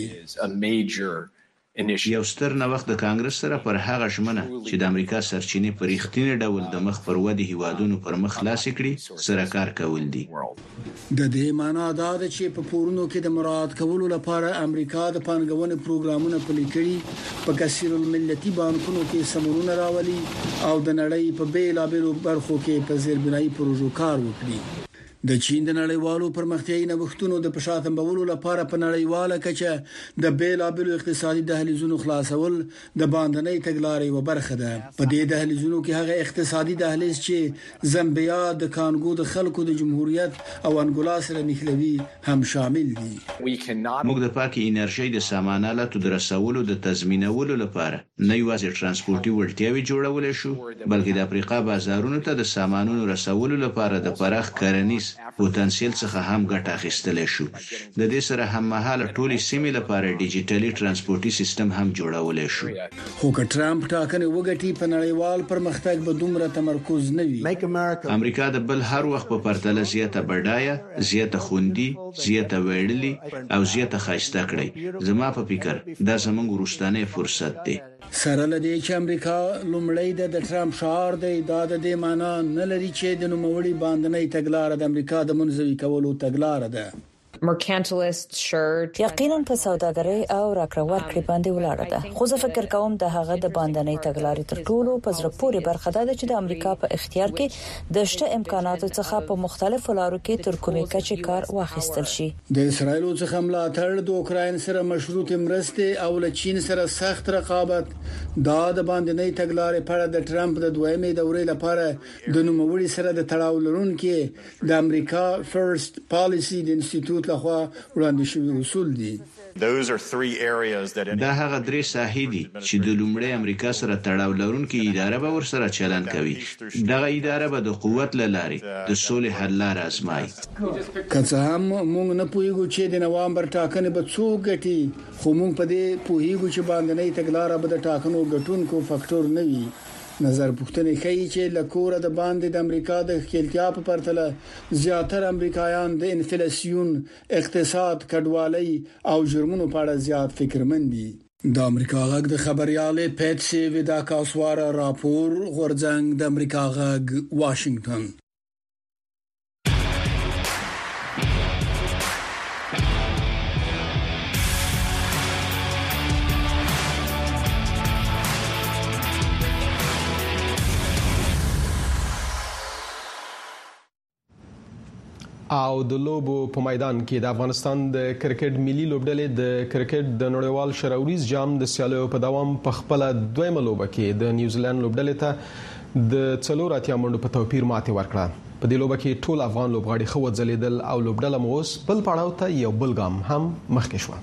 یو ستر نوښت د کانګرس سره پر هغه ژمنه چې د امریکا سرچینې په ریښتینی ډول د مخ پر ودې هیوادونو پر مخ خلاص کړي سره کار کول دي. د دې معنا دا ده چې په پورونو کې د مراعات کولو لپاره امریکا د پانګونې پروګرامونه پلي کړي، په کثیر الملتي بانکونو کې سمونونه راولي او د نړۍ په بیلابېلو برخو کې په زیربنایي پروژو کار وکړي. د چین د نړیوالو پرمختیایي نوښتونو د پښاتنبولو لپاره په نړیواله کچه د بیلابېلو اقتصادي دهلیزونو خلاصول د باندنۍ تګلارې و برخه ده. په دې دهلیزونو کې هغه اقتصادي دهلیز چې زامبیا د کانګو د خلکو د جمهوریت او انګولا سره نښلوي هم شامل دي. موږ د پاکي انرژي د سامانالاتو د رسولو د تضمینولو لپاره نه یوازې ترانسپورتي وړتیاوې جوړولای شو، بلکې د افریقا بازارونو ته د سامانونو رسولو لپاره د پراخ کرنیز پوتنسیل څخه هم ګټه اخیستل شو. د دې سره هم مهاله ټولي سیمې لپاره ډیجیټلي ترانسپورتي سیستم هم جوړول شو. خو که ټرمپ ټاکنې وګټي په نړیوال پرمختګ به دومره تمرکز نه وي. امریکا د بل هر وخت په پرتله زیاته بډایه، زیاته خوندي، زیاته ویړلي او زیاته خاصه کړي. زما په فکر دا زموږ وروستانه فرصت دی. سره لدی چې امریکا لومړی د ټرمپ شعار دی، دا د دې معنا نه لري چې د نوموړي باندې تګلارې د امریکا د منځوي کولو تګلارې ده. مرکانټلیست شرط یقینا په سوداګرۍ او راکړه ورکړه باندې ولاړه ده، خو زه فکر کوم د هغه د باندې تګلارې تر ټولو په زړه پورې برخه ده چې د امریکا په اختیار کې د شته امکاناتو څخه په مختلفو لارو کې تر کومې کچې کار واخیستل شي. د اسرایل څخه ملاتړ، د اوکراین سره مشروط مرستې او له چین سره سخت رقابت دا د باندې تګلارې په اړه د ټرمپ د دویمې دورې لپاره د نوموړي سره د تړاو لرونکو د امریکا فرست پالیسی د انسټیټیوټ لخوا وړاندې شوی اصول دي. دا هغه درې ساحې دي چې د لومړی امریکا سره تړاو لرونکي اداره به ورسره چلن کوي. دغه اداره به د قوت لاري د سولې حل لار آزمایي. که څه هم موږ نه پوهیږو چې د نوامبر ټاکنې به څوک ګټي، خو موږ په دې پوهیږو چې باندې تګلارې به د ټاکنو ګټونکو فاکټور نه وي. نظر پوښتنه کوي چې لکوره د باندې د امریکا د ښکېلتیا په پرتله زیاتره امریکایان د انفلیسیون، اقتصاد کډوالۍ او جرمونو په اړه زیات فکرمند دي. د امریکا غږ د خبريالې پیټسي ودا کاسوارا راپور غورځنګ د امریکا غږ واشنگټن. او د لوبو په میدان کې د افغانستان د کرکټ ملي لوبډلې د کرکټ د نړیوال شراوریز جام د سیالیو په دوام په خپل دویمه لوبه کې د نیوزیلند لوبډلې ته د څلور اتیا منډو په توپیر ماتې ورکړه. په دې لوبه کې ټول افغان لوبغاړي خو ځلیدل او لوبډله موس بل پړاو ته یو بل ګام هم مخکې شو.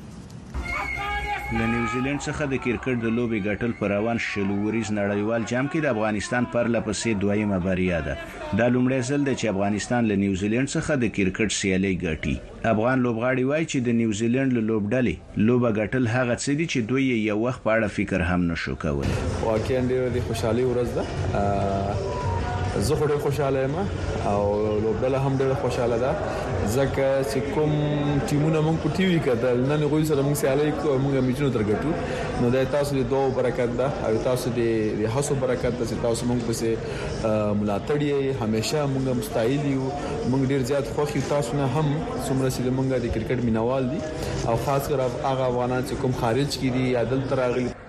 له نیوزیلند څخه د کرکټ د لوبې ګټل پر روان شلوریز نړیوال جام کې د افغانستان پر لپسې دویمه بریا ده. دا لومړی ځل دی چې افغانستان له نیوزیلند څخه د کرکټ سیالي ګټي. افغان لوبغاړي وایي چې د نیوزیلند له لوبډلې لوبه ګټل هغه څه دي چې دوی یو وخت په اړه فکر هم نشو کولای. واقعا ډېر خوشحالي ورځ ده. زه خو ډېر خوشاله یم او لوبډله هم ډېر خوشاله ده ځکه چې کوم ټیمونه موږ په ټي وي کتل نن غوي سره موږ سیالي کوو، موږ میچونه ترګټو، نو دا تاسو د دوه برکت ده او تاسو د هڅو برکت ده چې تاسو موږ پسې ملاتړ یې همیشه موږ مستعد یو. موږ ډېر زیات خوښ یو تاسو نه هم څومره چې موږ د کرکټ مینوال دي او خاص کر هغه افغانان چې کوم خارج کې دي عدالت راغلي.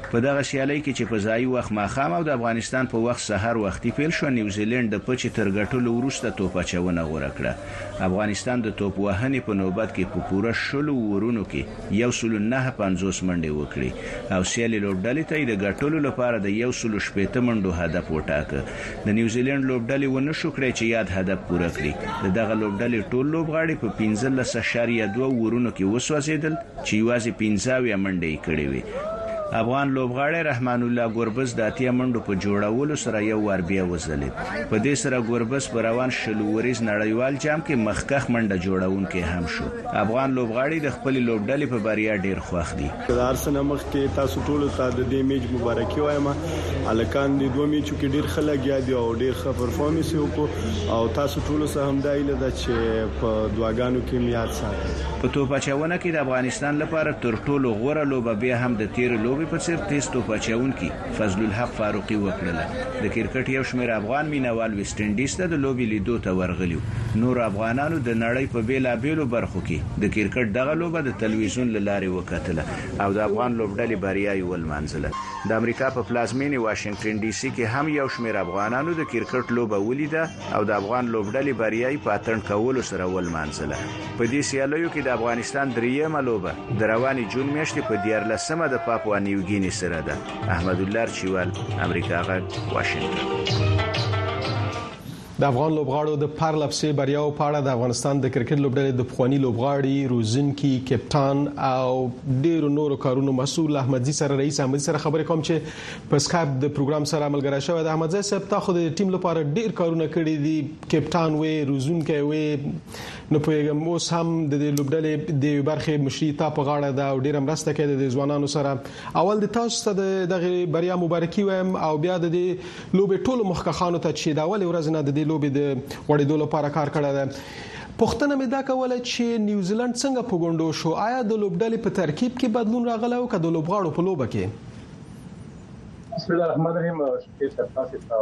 په دغه سیالي کې چې په ځای وخت ماخام او د افغانستان په وخت سحر وختي پیل شو، نیوزیلند د پچ تر ګټلو وروسته توپچونه غوړه کړه. افغانستان د توپ وهنې په نوبت کې په پوره شلو ورونو کې یو سل نه پنځوس منډې وکړي او سیالي لوبډلې ته د ګټلو لپاره د یو سل شپږ منډو هدف وټاکه. د نیوزیلند لوبډلې ونه شو کړی چې یاد هدف پوره کړي. دغه لوبډلې ټول لوبغاړي په پنځلس اشاریه دوه ورونو کې وسوځیدل چې یوازې پنځه منډې کړې وي. افغان لوبغاړی رحمان الله ګوربز د اتیا منډو په جوړولو سره یو ور بیا وځلید. په دې سره ګوربز په روان شلووريز نړیوال جام کې مخکخ منډه جوړونکې هم شو. افغان لوبغاړي د خپل لوبډلې په بریا ډیر خوښ دي. د ارسنال مخ کې تاسو ټول ته د دې میچ مبارکي وایم. الکان د دوه میچو کې ډیر خلک یادي او ډیر ښه پرفورمنس وکړو او تاسو ټول سره هم دایله د چې په دواګانو کې میاد ساتي. په توپچونه کې د افغانستان لپاره تر ټولو غوره لوبه بیا هم د تیر لوبې په څیر تیز توپچون کې فضل الحق فاروقي وکړه. د کرکټ یو شمېر افغان مینوال ویسټ انډیز ته د لوبې لیدو ته ورغلیو. نور افغانانو د نړۍ په بیلابېلو برخو کې د کرکټ دغه لوبه د تلویزیون لارې وکټله او د افغان لوبډلې بریا یې ولمانځله. د امریکا په پلازمینې واشنگټن ډي سي کې هم یو شمېر افغانانو د کرکټ لوبه ولیده او د افغان لوبډلې بریا یې په اتڼ کولو سره ولمانځله. په دې سیالیو کې د افغانستان دریمه لوبه د رواني جون میاشتې په دیارلسمه د پاپوا نیوګیني سره ده. احمد الله چوال، امریکا غږ، واشنگټن. د افغان لوبغاړو د پارلپسې بریاو په اړه د افغانستان د کرکټ لوبډلې د پخوانی لوبغاړي روزنکی کپټان او ډیرو نورو کارونو مسؤل احمدزي سره رئیس احمدزي سره خبرې کوم چې په سکایپ د پروګرام سره ملګری شوی. د احمدزي صاحب ته خو د ټیم لپاره ډیر کارونه کړی دي، کپټان وې، روزنکی وې، نو په اوس هم د لوبډلې د برخې مشري تا په غاړه ده او ډیر مرسته کوي د ځوانانو سره. اول د تاسو ته دغه بریا مبارکي وایم او بیا د لوبې ټولو مخکخانو ته چې دا اول ورځ نه د لوبې د وړېدو لپاره کار کړی دی. پښتنه مې دا کوله چې نیوزیلند څنګه په ګوندو شو؟ آیا د لوبډلې په ترکیب کې بدلون راغلی او که د لوبغاړو په لوبه کې؟ بسم الله الرحمن الرحیم. شکر تاسو ته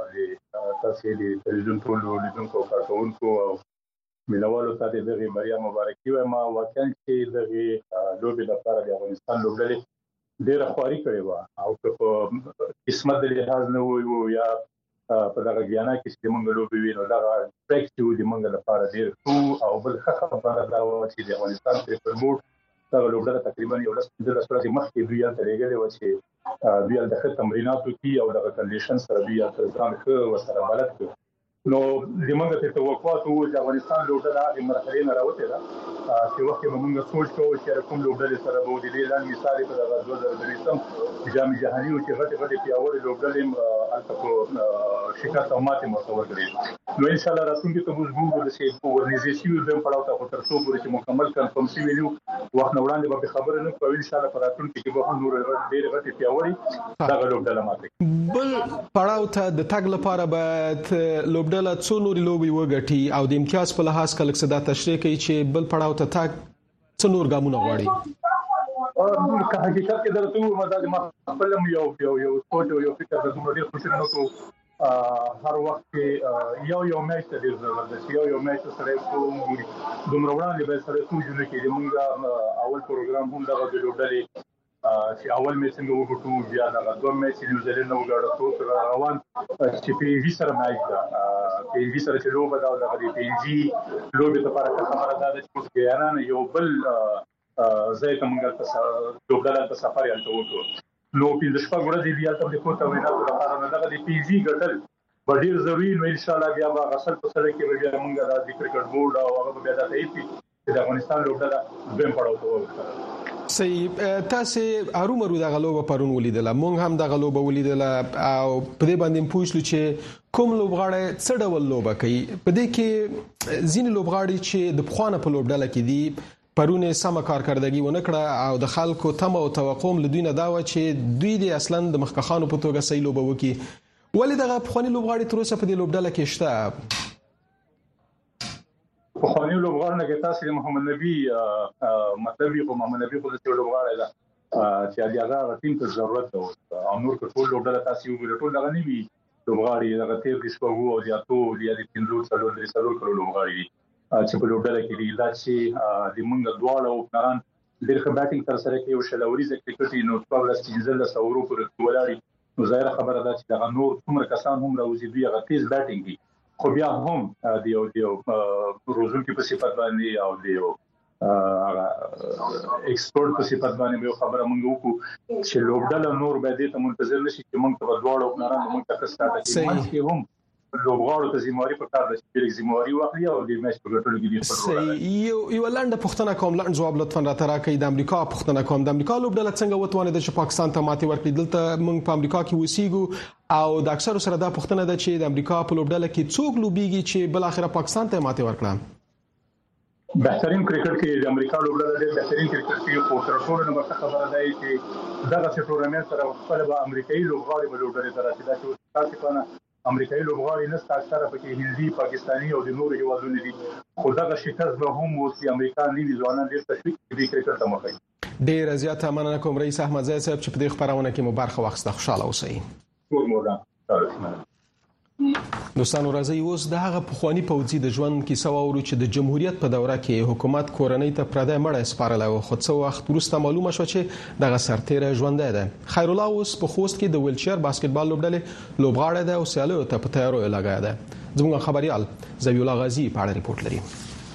او تاسو د تلویزیون ټول لیدونکو کارکونکو او مینوالو ته د دغه بریا مبارکي وایم. واقعا چې دغه لوبې لپاره د افغانستان لوبډلې ډېره خواري کړې وه او په قسمت د لحاظ نه وو یا په دغه ګیانا کې چې موږ لوبې وینو دغه ټریک چې د موږ لپاره ډېر ښه او بل ښه خبره دا و چې د افغانستان کرکټ بورډ دغه لوبډله تقریبا یو لس پنځلس ورځې مخکې دوی هلته لېږلې وه چې دوی هلته ښه تمرینات وکړي او دغه کنډیشن سره دوی هلته ځان ښه ورسره بلد کړي. نو د موږ ته توقعات وو چې افغانستان لوبډله هغې مرحلې نه راوتې ده چې وخت کې به موږ سوچ کوو چې کوم لوبډلې سره به د دې لاندې مثال په دغه دوه زره درویشتم جام جهاني و چې غټې غټې پیاوړې لوبډلې هلته په شکست او ماتې مستور کړې. نو ان شاء الله راتلونکي ته موږ ګورو چې په ورنیزیشن دویم پړاو ته خو تر څو پورې چې مکمل کنفرم شوي یو وخت نه وړاندې به خبرې نه کوو. ان شاء الله په راتلونکي کې به هم نور ډېرې غټې پیاوړې دغه لوبډله ماتې. بل پړاو ته د تګ لپاره باید لوبډله څو نورې لوبې وګټي او د امتیاز په لحاظ کله څه دا تشریح کوي چې بل پړاو ته تګ څو نور ګامونه غواړي؟ که حقیقت کې درته ووایم دا د ما خپل یو یو یو سوچ او یو فکر د دومره ډېر خوشي نه کوو. هر وخت کې یو یو میچ ته ډېر ضرورت ده چې یو یو میچ سره وګوري. دومره وړاندې به سره سوچونه کوي. موږ اول پروګرام هم دغه د لوبډلې چې اول میچ څنګه وګټو بیا دغه دوه میچ نیوزیلند نه وګاړو ټول روان چې پی ان جی سره میچ ده. پی ان جی سره چې لوبه ده دغه د پی ان جی لوبې لپاره خبره ده چې موږ ګیانان یو بل ځای ته موږ ته لوبډله ته سفر یې هلته وکړو. نو پنځه شپږ ورځې دي هلته د کور تمریناتو لپاره نه دغه د پی ان جي ګټل به ډېر ضروري. نو انشاءالله بیا به هغه اصل په سره کې به بیا موږ د کرکټ بورډ او هغه به بیا دا تایید کړي چې د افغانستان لوبډله دویم پړاو ته ووتله. صحیح. تاسو ارومرو د غلوبه پرون ولیدله، مونږ هم د غلوبه ولیدله او په دې باندې پوښتنه چې کوم لوبغاړي څه ډول لوبه کوي. په دې کې ځینې لوبغاړي چې د پخوانه په لوبډله کې دي پرونه سم کارکردګي ونه کړه او د خلکو تم او توقع لدوی نه دا و چې دوی د اصلا د مخکخانو په توګه صحیح لوبه وکړي. ولې دغه پخوانی لوبغاړي تر اوسه په دې لوبډله کې شته؟ پخوانی لوبغاړي نه کې تاسو محمد نبی مطلب یو محمد نبی خو د لوبغاړي ده چې هغه ټیم ته ضرورت ده او نور ټول لوبډله تاسو یو ټول دغه نه وي لوبغاړي دغه تیر کې شپږو او زیاتو لري د پنځو څلور درې څلور کلو لوبغاړي چې په لوبډله کې دي. دا چې د موږ دواړو اوپنران ډېر ښه بیټینګ تر سره کوي او شلوريزه کرکټ نو په ورځ کې ځل له اورو پر ولاري نو ظاهر خبره ده چې دا نور څومره کسان هم راوځي دوی هغه تیز بیټینګ دي خو بیا هم د یو د یو روزونکو په صفت باندې او د یو هغه ایکسپورت په صفت باندې یو خبره مونږ وکړو چې لوبډله نور به دې ته منتظر نشي چې مونږ په دواړو ناران مونږ ته ستاسو کې هم لوبغاړو ته زمواري په کار د چې زمواري واخلي او د میچ په ګټلو کې دي صحیح یو یو لاندې پښتنه کوم لاندې جواب لطفا را تراکې د امریکا پښتنه کوم د امریکا لوبډله څنګه وتوانه د پاکستان ته ماتي ورکړي دلته مونږ په امریکا کې وسیګو او د اکثر سره د پښتنه د چې د امریکا په لوبډله کې څوک لوبيږي چې بل اخره پاکستان ته ماتي ورکړه بهترین کرکټ کې د امریکا لوبډله د بهترین کرکټ کې په تر ټولو نو خبره ده چې دغه ټورنمنت سره خپل به امریکایي لوبغاړي په لوبډله سره چې دا چې تاسو کنه امریکایي لوبغاړي نسته اکثره پکې هندي پاکستاني او د نورو هیوادونو دي خو دغه شکست به هم اوس د امریکا نیوی ځوانان ډېر تشویق کوي کرکټ ته مخکې ډېر زیاته مننه کوم رئیس احمد زاید صاحب چې په دې خبرونه کې مو برخه واخیسته خوشاله اوسئ ټول مورګان دوستانو راځي اوس د هغه پخوانی پوځي د ژوند کیسه واورو چې د جمهوریت په دوره کې حکومت کورنۍ ته پردای مړ سپارل او خو څو وخت وروسته معلومه شو چې دغه سرتیره ژوند ده خیر الله اوس په خوست کې د ویلچر باسکټبال لوبډلې لوبغاړی ده او سیالیو ته په تیارو لګیا ده زموږ خبريال زوی الله غازی په اړه ریپورت لري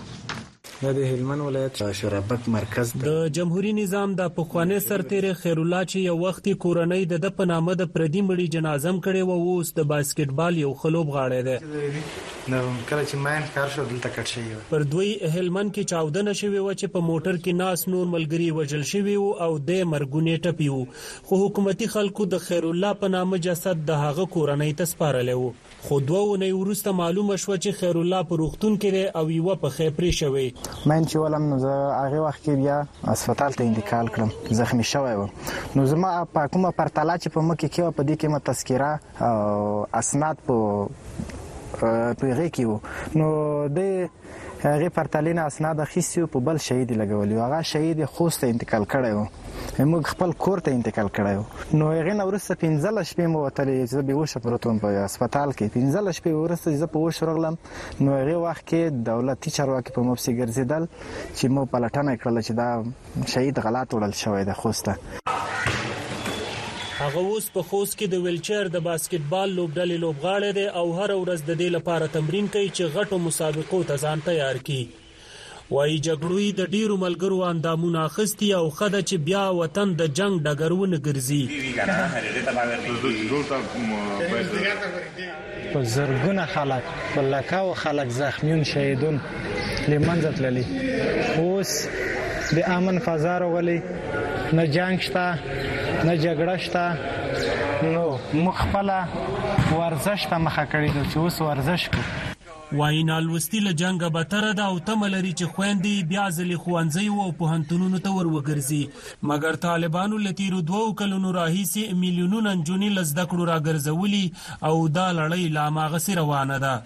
د هلمند ولایت شورابک مرکز د جمهوریت نظام د پخوانی سرتیر خیر الله چې یو وخت کورنۍ د د پنامه د پردي مړي جنازم کړي وو اوس د باسکټبال یو خلوب غاړي ده نو کله چې ماین کار شو دلته کټ شي پر دوی هلمند کې چاودنه شوی و چې په موټر کې ناس نور ملګری وجل شوی او د مرګونی ټپیو خو حکومتي خلکو د خیر الله پنامه جسد د هغه کورنۍ ته سپارل وو خو دوه نه ورسته معلومه شو چې خیر الله په روغتون کې او یو په خېپري شوی ماین چې ولم نو هغه وخت کې بیا هسپتال ته انتقال کړم زخمی شوی و نو زما په کومه پرتاله چې په مکه کې په دې کې م تذکره او اسناد په پیغه کې نو د هغه پرتالینه اسناد خيسیو په بل شهید لګولې هغه شهید خوسته انتقال کړو موږ خپل کور ته انتقال کړو نو هغه نورسته پنځله شپې مو وتلې چې به وښه پروتون په هسپتال کې پنځله شپې ورسته چې په وښه رغلم نو هغه وخت کې دولتي چارواکي په مفسي ګرځیدل چې مو پلټنه کړل چې دا شهید غلط وړل شوی د خوسته هغه اوس په خوست کې د ویلچر د باسکټبال لوبډلې لوبغاړی دی او هر ورځ د دې لپاره تمرین کوي چې غټو مسابقو ته ځان تیار کړي وایي جګړوي د ډیرو ملګرو اندامونه اخیستي او خده چې بیا وطن د جنگ ډګرونه ګرځي په زرګونه خلک په لکاو خلک زخمیون شهیدون لمنځه تللي اوس د امن فضا راغلي نه جنگ شته نه جګړه شته نو مخفله ورزش ته مخه کړی د چې اوس ورزش کو وایي نالوستي له جنګه بتره ده او تمه لري چې خويندې بیا ځلې ښوونځي او پوهنتونونو ته ور وګرځي مګر طالبانو له تیرو دوو کلونو راهیسې میلیونونه نجونې له زده کړو راګرځولي او دا لړۍ لا هماغسې روانه ده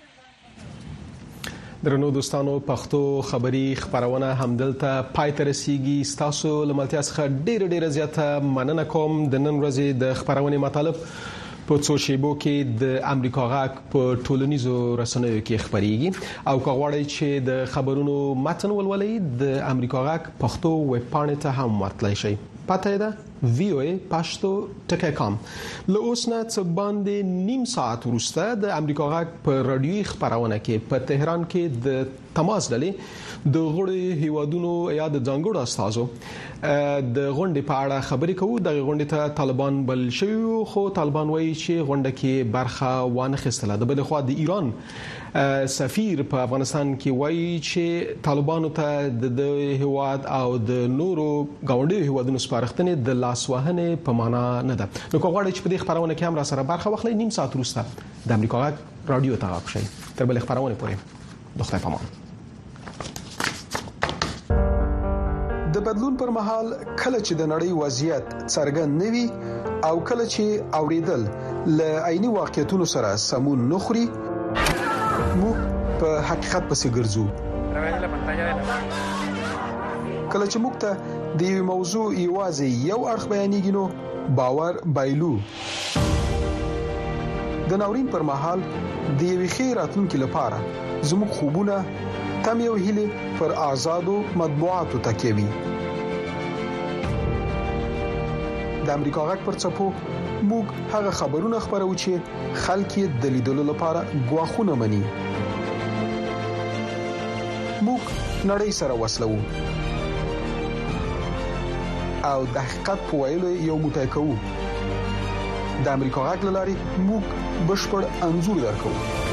درنو دوستانو پښتو خبری خبرونه همدلته پای ته رسیږي ستاسو لملتیا څخه ډېر ډېر زیاته مننه کوم د نن ورځې د خبرونه مطلب په څو شیبو کې د امریکا غاک په ټولنیزو رسنیو کې خبريږي او کغواړی چې د خبرونو متن ولولئ د امریکا غاک پښتو ویب پاڼې ته هم ورتلئ شئ پته ده وی او ای پښتو ټکی کام له اوس نه څه باندې نیم ساعت وروسته د امریکا غاک په رادیوي خبرونه کې په تهران کې د تماس ډلې د غړي هیوادونو یا د ځانګړو استادو د غونډې په اړه خبرې کوو د غونډې ته طالبان بل شوی خو طالبان وایي چې غونډه کې برخه وانه خستله د بل خو د ایران سفیر په افغانستان کې وایي چې طالبانو ته د هیواد او د نورو غونډې هیوادونو سپارښتنې د لاسوهنې په معنا نه ده نو کوغړی چې په دې خبرونه کې هم را سره برخه واخلي نیم ساعت وروسته د امریکا رادیو ته غږ تر بل خبرونه پورې د خدای پامان د بدلون پر مهال کله چې د نړۍ وضعیت څرګند نوي او کله چې اوریدل ل عیني واقعیتونو سره سمون نخري موږ په حقیقت پسې ګرځو کله چې موږ ته د یو موضوع یوازې یو اړخ بیانېږي نو باور بایلو د ناورین پر مهال د یوې خیر راتلونکو لپاره زموږ خوبونه تم یو هیله پر آزادو مطبوعاتو تکیوي د امریکا غږ پر څپو موږ هغه خبرونه خبرو چې خلک یې د لیدلو لپاره غواخونه مني. موږ نړۍ سره وصلو او د حقیقت په ویلو یو متای کوو. د امریکا غږ لاري موږ بشپړ انزور درکو.